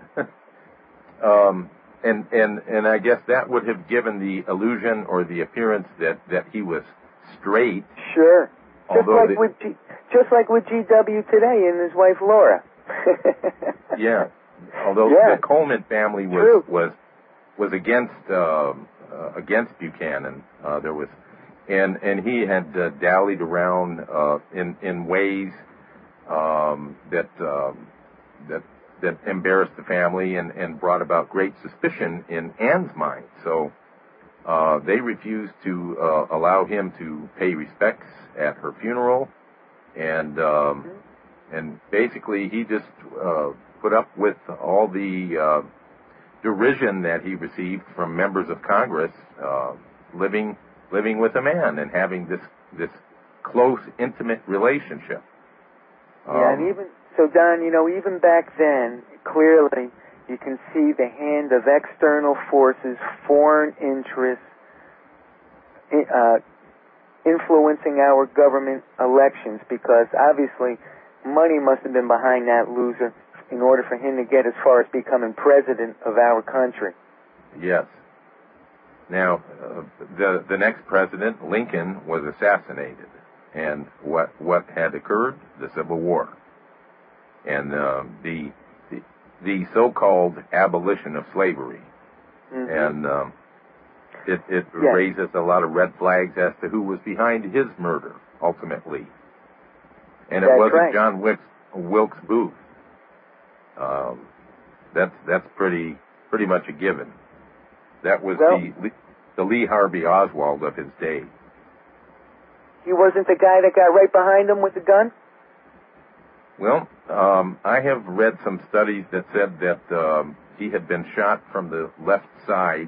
[SPEAKER 1] and I guess that would have given the illusion or the appearance that he was straight.
[SPEAKER 2] Sure. Just like with GW today and his wife Laura.
[SPEAKER 1] Yeah. Although the Coleman family was against Buchanan. There was, and he had dallied around in ways that embarrassed the family and brought about great suspicion in Ann's mind. So they refused to allow him to pay respects at her funeral, and basically he just put up with all the derision that he received from members of Congress, living with a man and having this close, intimate relationship.
[SPEAKER 2] And even so, Don, even back then, clearly you can see the hand of external forces, foreign interests, influencing our government elections, because obviously money must have been behind that loser in order for him to get as far as becoming president of our country.
[SPEAKER 1] Yes. Now, the next president, Lincoln, was assassinated. And what had occurred? The Civil War. And the so-called abolition of slavery. And it raises a lot of red flags as to who was behind his murder, ultimately. And it wasn't John Wilkes Booth. That's pretty much a given. That was the Lee Harvey Oswald of his day.
[SPEAKER 2] He wasn't the guy that got right behind him with the gun?
[SPEAKER 1] Well, I have read some studies that said that he had been shot from the left side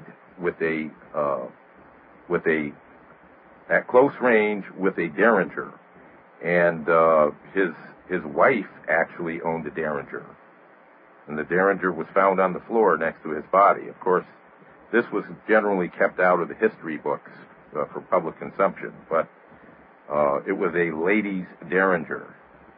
[SPEAKER 1] at close range with a Derringer, and his wife actually owned a Derringer, and the Derringer was found on the floor next to his body. Of course, this was generally kept out of the history books for public consumption, but it was a lady's Derringer.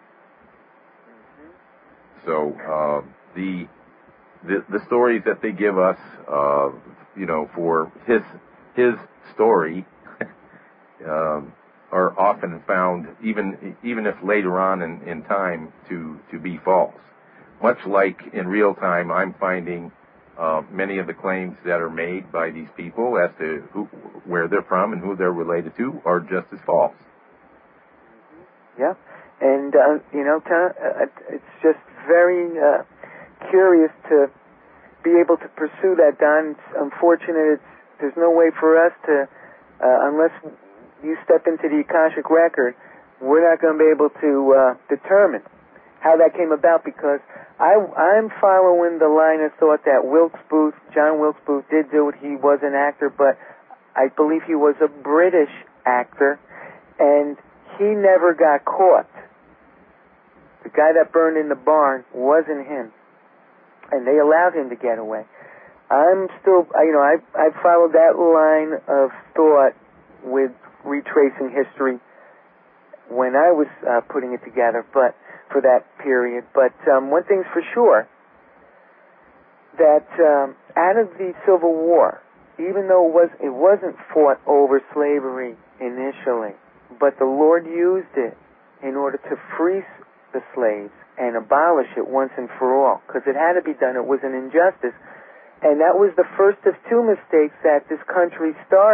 [SPEAKER 1] So the stories that they give us, for his story, are often found, even if later on in time, to be false. Much like in real time, I'm finding many of the claims that are made by these people as to where they're from and who they're related to are just as false.
[SPEAKER 2] Yeah, and Tom, it's just very curious to be able to pursue that, Don. It's unfortunate. There's no way for us to, unless you step into the Akashic record, we're not going to be able to determine how that came about, because I'm following the line of thought that John Wilkes Booth did do it. He was an actor, but I believe he was a British actor, and he never got caught. The guy that burned in the barn wasn't him, and they allowed him to get away. I'm still, I followed that line of thought with retracing history when I was putting it together, but for that period. But one thing's for sure, that out of the Civil War, even though it wasn't fought over slavery initially, but the Lord used it in order to free the slaves and abolish it once and for all, because it had to be done. It was an injustice. And that was the first of two mistakes that this country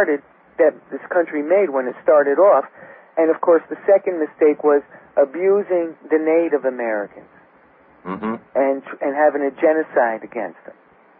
[SPEAKER 2] made when it started off. And of course, the second mistake was abusing the Native Americans,
[SPEAKER 1] mm-hmm.
[SPEAKER 2] and having a genocide against them.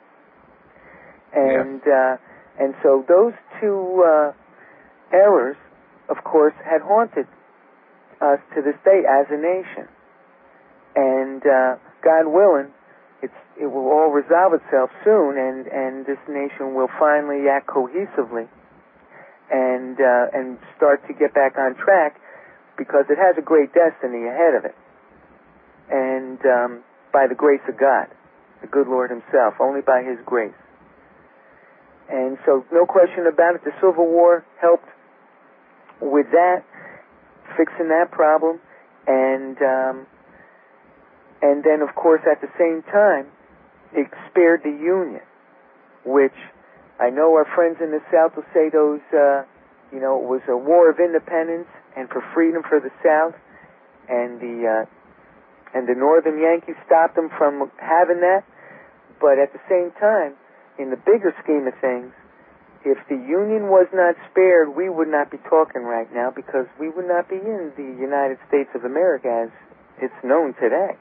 [SPEAKER 2] And
[SPEAKER 1] yes.
[SPEAKER 2] And so those two errors, of course, had haunted us to this day as a nation. And God willing, it will all resolve itself soon, and this nation will finally act cohesively and start to get back on track, because it has a great destiny ahead of it. And by the grace of God, the good Lord himself, only by his grace. And so, no question about it, the Civil War helped with that, fixing that problem, and then, of course, at the same time, it spared the Union, which I know our friends in the South will say those, it was a war of independence and for freedom for the South, and the Northern Yankees stopped them from having that. But at the same time, in the bigger scheme of things, if the Union was not spared, we would not be talking right now, because we would not be in the United States of America as it's known today.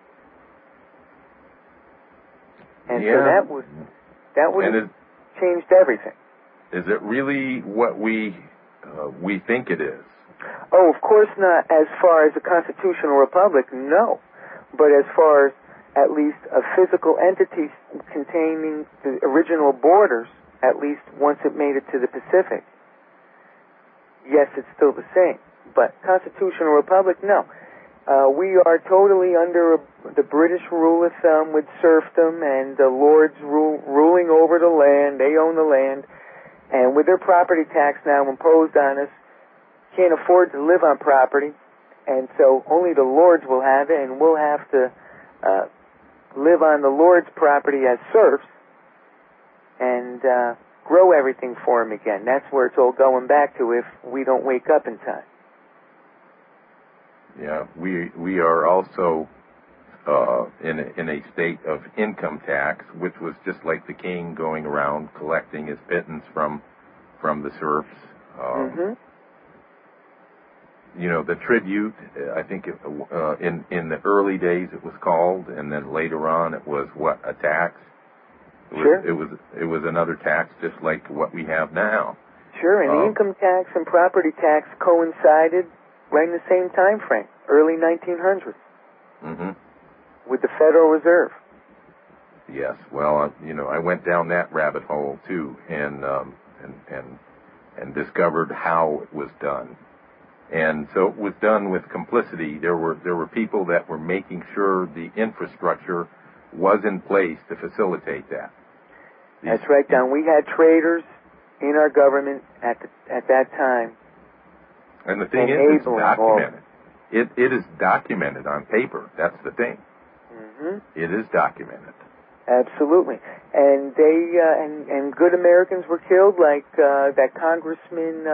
[SPEAKER 2] And so that would have changed everything.
[SPEAKER 1] Is it really what we think it is?
[SPEAKER 2] Oh, of course not. As far as a constitutional republic, no. But as far as at least a physical entity containing the original borders, at least once it made it to the Pacific, yes, it's still the same. But constitutional republic, no. We are totally under the British rule of thumb with serfdom, and the lords ruling over the land. They own the land. And with their property tax now imposed on us, can't afford to live on property. And so only the lords will have it, and we'll have to live on the lord's property as serfs and grow everything for him again. That's where it's all going back to if we don't wake up in time.
[SPEAKER 1] Yeah, we are also in a state of income tax, which was just like the king going around collecting his pittance from the serfs. The tribute, I think in the early days it was called, and then later on it was a tax.
[SPEAKER 2] Sure.
[SPEAKER 1] It was another tax just like what we have now.
[SPEAKER 2] Sure, and the income tax and property tax coincided right in the same time frame, early 1900s, with the Federal Reserve.
[SPEAKER 1] Yes, well, I went down that rabbit hole too, and discovered how it was done. And so it was done with complicity. There were people that were making sure the infrastructure was in place to facilitate that.
[SPEAKER 2] That's right, Don. We had traders in our government at that time.
[SPEAKER 1] And the thing is, it's documented. It is documented on paper. That's the thing. It is documented.
[SPEAKER 2] Absolutely. And they and good Americans were killed, like that Congressman.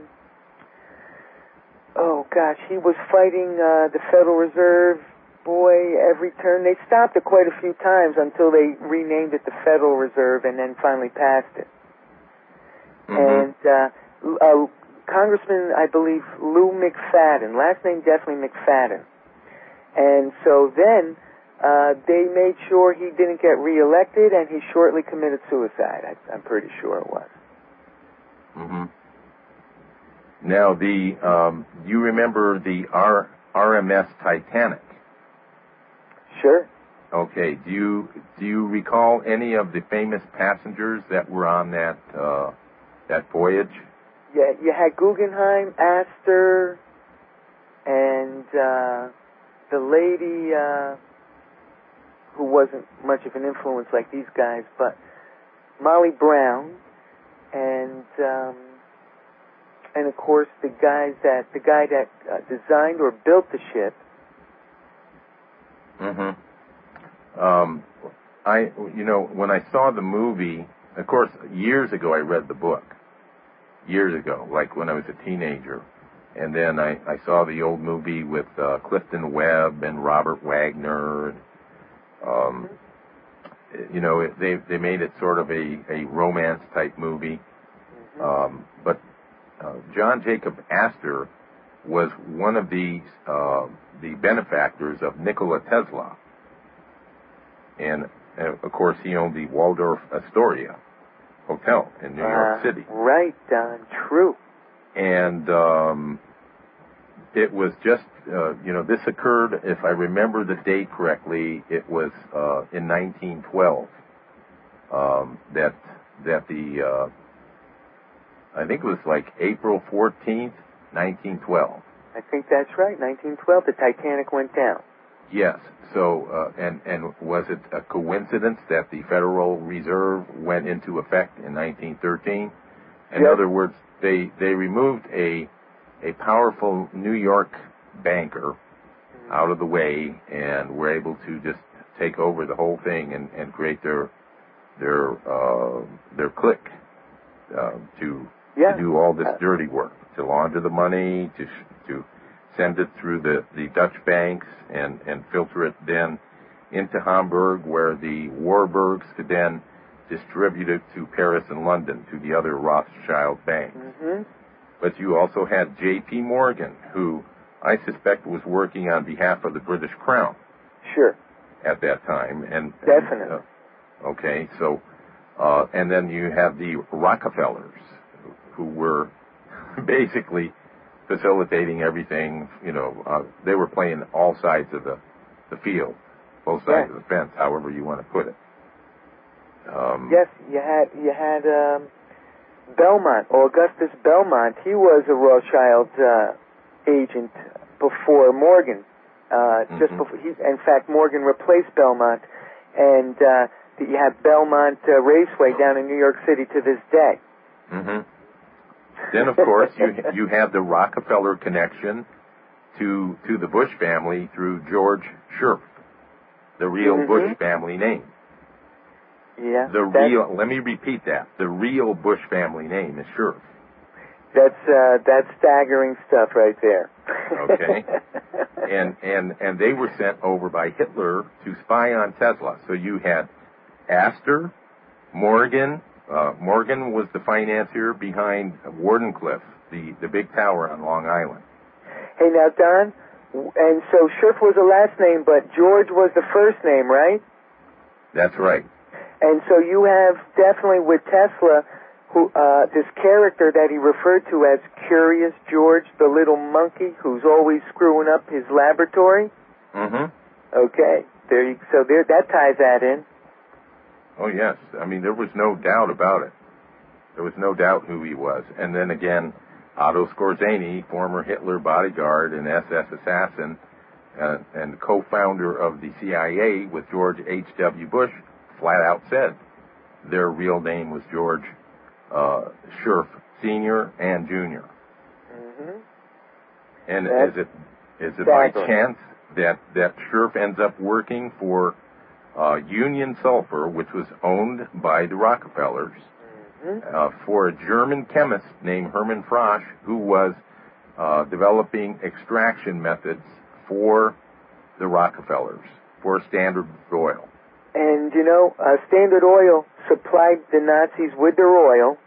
[SPEAKER 2] He was fighting the Federal Reserve. Boy, every turn. They stopped it quite a few times until they renamed it the Federal Reserve and then finally passed it. And Congressman, I believe, Lou McFadden, last name definitely McFadden. And so then they made sure he didn't get reelected, and he shortly committed suicide. I'm pretty sure it was.
[SPEAKER 1] Now, you remember the RMS Titanic?
[SPEAKER 2] Sure.
[SPEAKER 1] Okay. Do you recall any of the famous passengers that were on that voyage?
[SPEAKER 2] Yeah, you had Guggenheim, Astor, and the lady who wasn't much of an influence like these guys, but Molly Brown, and of course the guy that designed or built the ship.
[SPEAKER 1] Mm-hmm. When I saw the movie, of course, years ago I read the book. Years ago, like when I was a teenager. And then I saw the old movie with Clifton Webb and Robert Wagner. They made it sort of a romance type movie. But John Jacob Astor was one of the benefactors of Nikola Tesla. And of course, he owned the Waldorf Astoria Hotel in New York City.
[SPEAKER 2] Right, Don. True.
[SPEAKER 1] And it was just, this occurred, if I remember the date correctly, it was in 1912 that I think it was like April 14th, 1912.
[SPEAKER 2] I think that's right. 1912, the Titanic went down.
[SPEAKER 1] Yes. So, and was it a coincidence that the Federal Reserve went into effect in 1913? In other words, they removed a powerful New York banker out of the way and were able to just take over the whole thing and create their clique to do all this dirty work, to launder the money, to send it through the Dutch banks and filter it then into Hamburg, where the Warburgs could then distribute it to Paris and London, to the other Rothschild banks. Mm-hmm. But you also had J.P. Morgan, who I suspect was working on behalf of the British Crown.
[SPEAKER 2] Sure.
[SPEAKER 1] At that time.
[SPEAKER 2] Definitely.
[SPEAKER 1] Okay, so, and then you have the Rockefellers, who were basically facilitating everything. They were playing all sides of the field, both sides of the fence, however you want to put it.
[SPEAKER 2] Yes, you had Belmont, Augustus Belmont. He was a Rothschild agent before Morgan. Just before in fact, Morgan replaced Belmont, and you have Belmont Raceway down in New York City to this day.
[SPEAKER 1] Mm-hmm. Then, of course, you have the Rockefeller connection to the Bush family through George Scherff, the real Bush family name.
[SPEAKER 2] Yeah.
[SPEAKER 1] Let me repeat that. The real Bush family name is Scherff.
[SPEAKER 2] That's staggering stuff right there.
[SPEAKER 1] Okay. And they were sent over by Hitler to spy on Tesla. So you had Astor, Morgan. Morgan was the financier behind Wardenclyffe, the big tower on Long Island.
[SPEAKER 2] Hey, now, Don, and so Scherff was the last name, but George was the first name, right?
[SPEAKER 1] That's right.
[SPEAKER 2] And so you have definitely with Tesla, who this character that he referred to as Curious George, the little monkey who's always screwing up his laboratory. Mm-hmm. Okay, that ties that in.
[SPEAKER 1] Oh, yes. I mean, there was no doubt about it. There was no doubt who he was. And then again, Otto Skorzeny, former Hitler bodyguard and SS assassin, and co-founder of the CIA with George H.W. Bush, flat out said their real name was George Scherff Sr. and Jr. Mm-hmm. And is it by chance that Scherff ends up working for Union Sulphur, which was owned by the Rockefellers, for a German chemist named Hermann Frosch, who was developing extraction methods for the Rockefellers, for Standard Oil.
[SPEAKER 2] And, Standard Oil supplied the Nazis with their oil,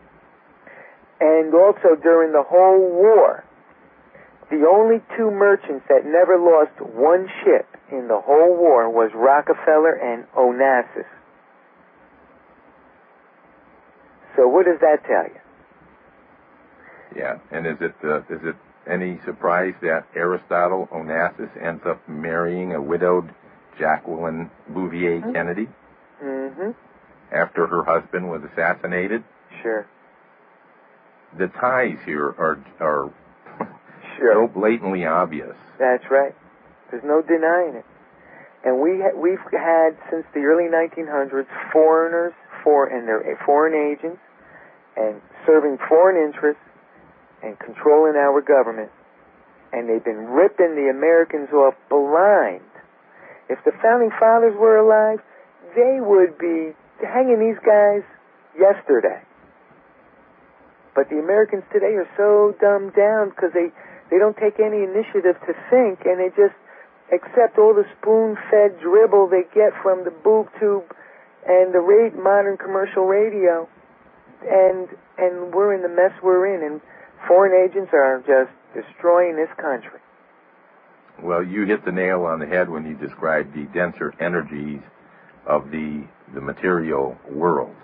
[SPEAKER 2] and also during the whole war, the only two merchants that never lost one ship in the whole war was Rockefeller and Onassis. So what does that tell you?
[SPEAKER 1] Yeah, and is it any surprise that Aristotle Onassis ends up marrying a widowed Jacqueline Bouvier Kennedy after her husband was assassinated?
[SPEAKER 2] Sure.
[SPEAKER 1] The ties here are
[SPEAKER 2] sure.
[SPEAKER 1] so blatantly obvious.
[SPEAKER 2] That's right. There's no denying it. And we've had since the early 1900s foreigners and their foreign agents and serving foreign interests and controlling our government, and they've been ripping the Americans off blind. If the Founding Fathers were alive, they would be hanging these guys yesterday. But the Americans today are so dumbed down because they don't take any initiative to think, and they just accept all the spoon-fed dribble they get from the boob tube and the modern commercial radio, and we're in the mess we're in, and foreign agents are just destroying this country.
[SPEAKER 1] Well, you hit the nail on the head when you described the denser energies of the material world.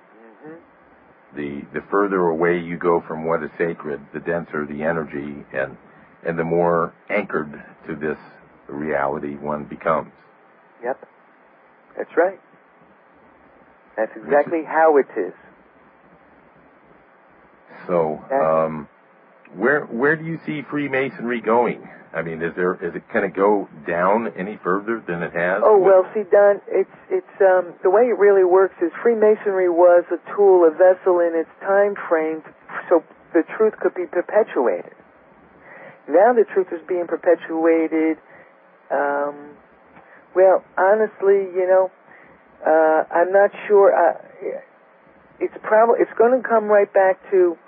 [SPEAKER 1] The further away you go from what is sacred, the denser the energy, and the more anchored to this reality one becomes.
[SPEAKER 2] Yep. That's right. That's exactly how it is.
[SPEAKER 1] So, where do you see Freemasonry going? I mean, is it going to go down any further than it has?
[SPEAKER 2] Oh, well, see, Don, it's the way it really works is Freemasonry was a tool, a vessel in its time frame, so the truth could be perpetuated. Now the truth is being perpetuated. Well, honestly, I'm not sure. It's going to come right back to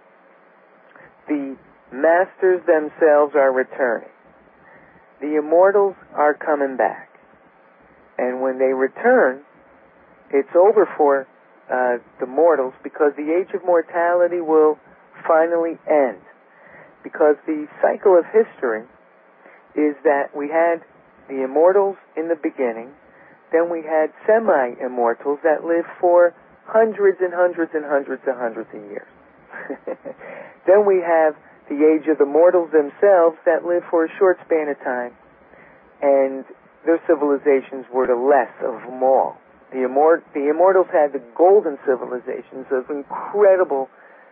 [SPEAKER 2] the masters themselves are returning. The immortals are coming back. And when they return, it's over for the mortals because the age of mortality will finally end. Because the cycle of history is that we had the immortals in the beginning, then we had semi-immortals that lived for hundreds and hundreds and hundreds and hundreds of years. Then we have the age of the mortals themselves that lived for a short span of time, and their civilizations were the less of them all. The immortals had the golden civilizations of incredible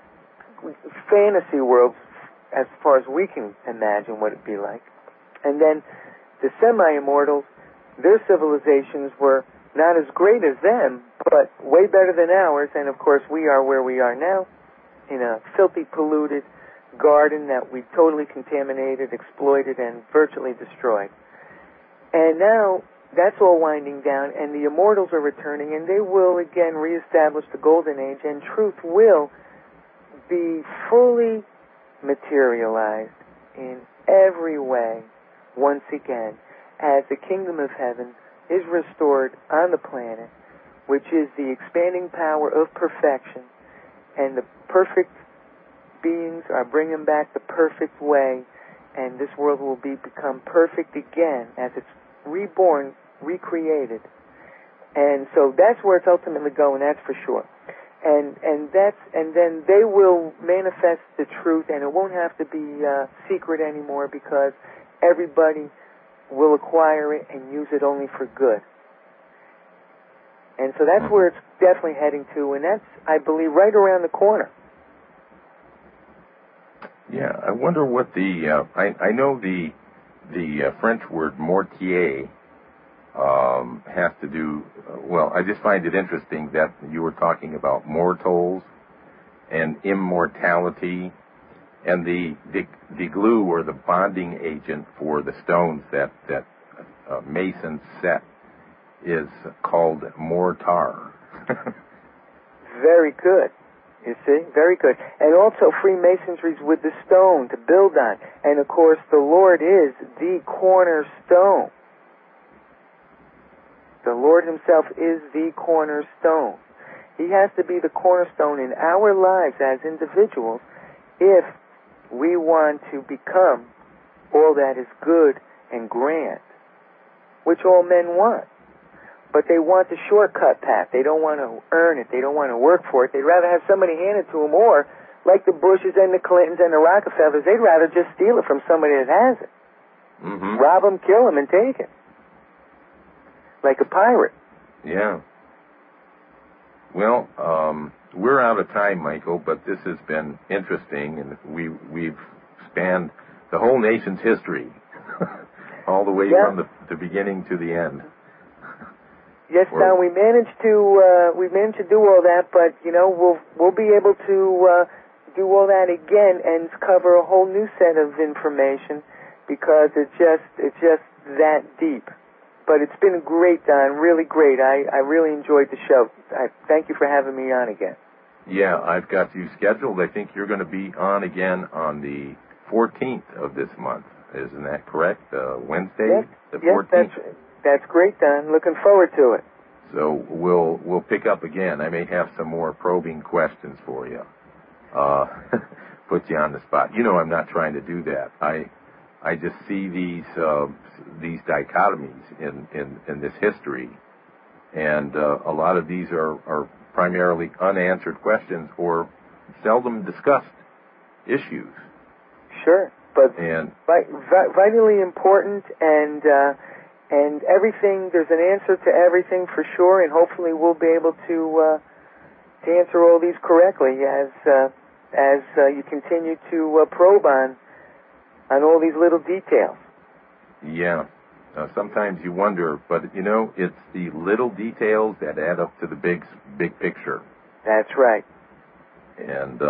[SPEAKER 2] fantasy worlds as far as we can imagine what it'd be like. And then the semi-immortals, their civilizations were not as great as them, but way better than ours, and of course we are where we are now, in a filthy, polluted garden that we totally contaminated, exploited, and virtually destroyed. And now that's all winding down, and the immortals are returning, and they will again reestablish the golden age, and truth will be fully materialized in every way once again as the kingdom of heaven is restored on the planet, which is the expanding power of perfection, and the perfect beings are bringing back the perfect way, and this world will become perfect again as it's reborn, recreated. And so that's where it's ultimately going, that's for sure. And then they will manifest the truth, and it won't have to be secret anymore because everybody will acquire it and use it only for good. And so that's where it's definitely heading to, and that's, I believe, right around the corner.
[SPEAKER 1] Yeah, I wonder what I know the French word mortier has to do, well, I just find it interesting that you were talking about mortals and immortality, and the glue or the bonding agent for the stones that masons set is called mortar.
[SPEAKER 2] Very good. You see? Very good. And also Freemasonry's with the stone to build on. And of course the Lord is the cornerstone. The Lord himself is the cornerstone. He has to be the cornerstone in our lives as individuals if we want to become all that is good and grand, which all men want. But they want the shortcut path. They don't want to earn it. They don't want to work for it. They'd rather have somebody hand it to them, or like the Bushes and the Clintons and the Rockefellers, they'd rather just steal it from somebody that has it.
[SPEAKER 1] Mm-hmm.
[SPEAKER 2] Rob them, kill them, and take it. Like a pirate.
[SPEAKER 1] Yeah. Well, we're out of time, Michael, but this has been interesting, and we've spanned the whole nation's history, all the way from the beginning to the end.
[SPEAKER 2] Yes, Don, we managed to do all that, but we'll be able to do all that again and cover a whole new set of information because it's just that deep. But it's been great, Don, really great. I really enjoyed the show. I thank you for having me on again.
[SPEAKER 1] Yeah, I've got you scheduled. I think you're going to be on again on the 14th of this month. Isn't that correct? Wednesday, the 14th?
[SPEAKER 2] Yes, that's great, Don. Looking forward to it.
[SPEAKER 1] So we'll pick up again. I may have some more probing questions for you. Put you on the spot. I'm not trying to do that. I just see these dichotomies in this history, and a lot of these are primarily unanswered questions or seldom discussed issues.
[SPEAKER 2] Sure, but vitally important, and everything. There's an answer to everything for sure, and hopefully we'll be able to answer all these correctly as you continue to probe on all these little details.
[SPEAKER 1] Yeah. Sometimes you wonder, but it's the little details that add up to the big picture.
[SPEAKER 2] That's right.
[SPEAKER 1] And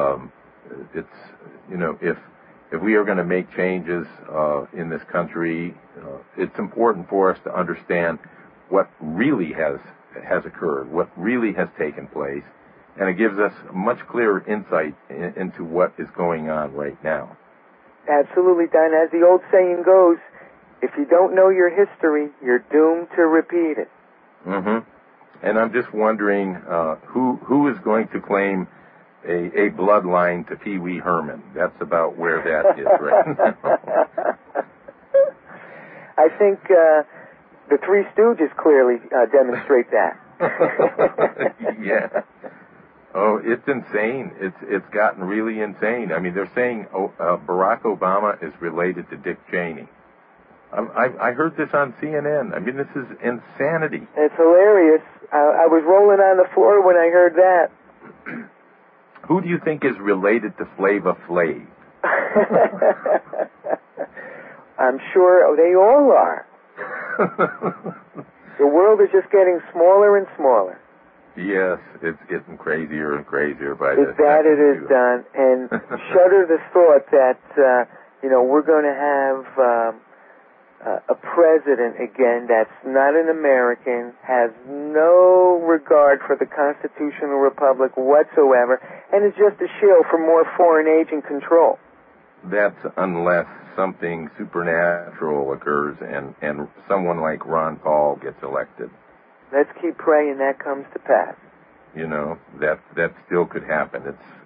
[SPEAKER 1] it's if we are going to make changes in this country, it's important for us to understand what really has occurred, what really has taken place, and it gives us much clearer insight into what is going on right now.
[SPEAKER 2] Absolutely, Don. As the old saying goes, if you don't know your history, you're doomed to repeat it.
[SPEAKER 1] Mm-hmm. And I'm just wondering who is going to claim a bloodline to Pee Wee Herman. That's about where that is right now.
[SPEAKER 2] I think the Three Stooges clearly demonstrate that.
[SPEAKER 1] Yeah. Oh, it's insane. It's gotten really insane. I mean, they're saying Barack Obama is related to Dick Cheney. I heard this on CNN. I mean, this is insanity.
[SPEAKER 2] It's hilarious. I was rolling on the floor when I heard that.
[SPEAKER 1] Who do you think is related to Flava Flav?
[SPEAKER 2] I'm sure they all are. The world is just getting smaller and smaller.
[SPEAKER 1] Yes, it's getting crazier and crazier by the time.
[SPEAKER 2] That it is, Don. And shudder the thought that, we're going to have a president again that's not an American, has no regard for the constitutional republic whatsoever, and is just a shill for more foreign agent control.
[SPEAKER 1] That's unless something supernatural occurs and someone like Ron Paul gets elected.
[SPEAKER 2] Let's keep praying that comes to pass.
[SPEAKER 1] That still could happen.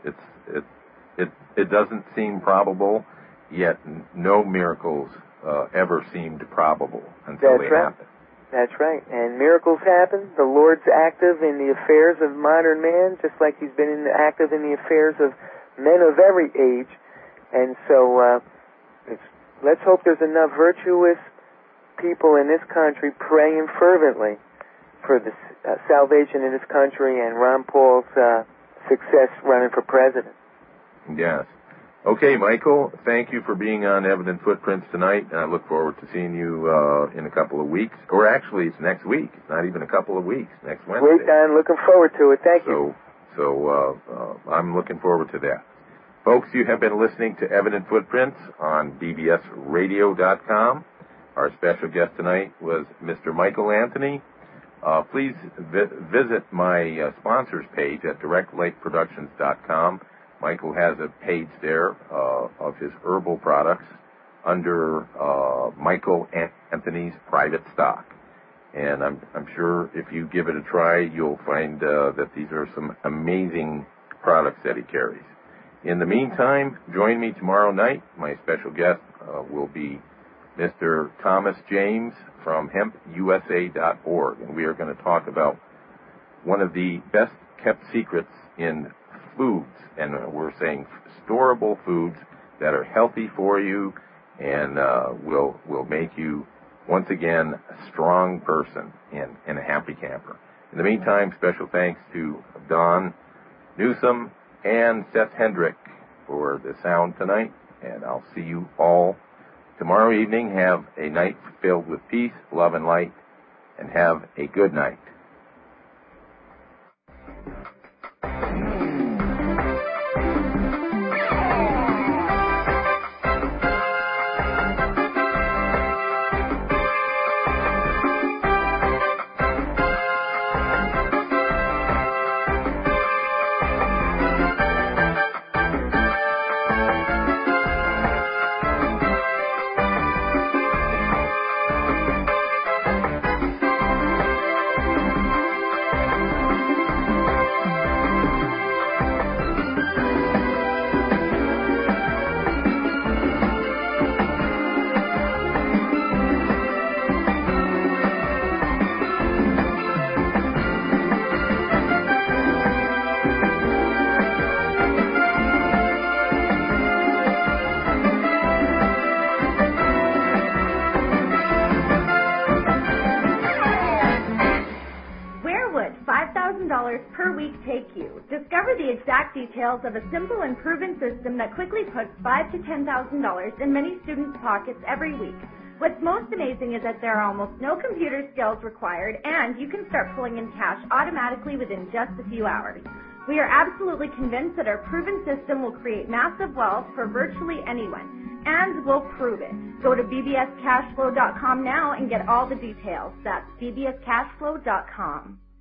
[SPEAKER 1] It doesn't seem probable, yet no miracles ever seemed probable until they happen.
[SPEAKER 2] That's right. And miracles happen. The Lord's active in the affairs of modern man, just like He's been active in the affairs of men of every age. And so let's hope there's enough virtuous people in this country praying fervently for the salvation in this country and Ron Paul's success running for president.
[SPEAKER 1] Yes. Okay, Michael, thank you for being on Evident Footprints tonight, and I look forward to seeing you in a couple of weeks. Or actually, it's next week. It's not even a couple of weeks. Next Wednesday.
[SPEAKER 2] Great, Don. Looking forward to it. Thank you.
[SPEAKER 1] So I'm looking forward to that. Folks, you have been listening to Evident Footprints on bbsradio.com. Our special guest tonight was Mr. Michael Anthony. Please visit my sponsors page at directlakeproductions.com. Michael has a page there of his herbal products under Michael Anthony's private stock. And I'm sure if you give it a try, you'll find that these are some amazing products that he carries. In the meantime, join me tomorrow night. My special guest will be Mr. Thomas James from hempusa.org, and we are going to talk about one of the best-kept secrets in foods, and we're saying storable foods that are healthy for you and will make you, once again, a strong person and a happy camper. In the meantime, special thanks to Don Newsom and Seth Hendrick for the sound tonight, and I'll see you all tomorrow evening. Have a night filled with peace, love, and light, and have a good night.
[SPEAKER 3] Per week take you. Discover the exact details of a simple and proven system that quickly puts $5,000 to $10,000 in many students' pockets every week. What's most amazing is that there are almost no computer skills required, and you can start pulling in cash automatically within just a few hours. We are absolutely convinced that our proven system will create massive wealth for virtually anyone, and we'll prove it. Go to bbscashflow.com now and get all the details. That's bbscashflow.com.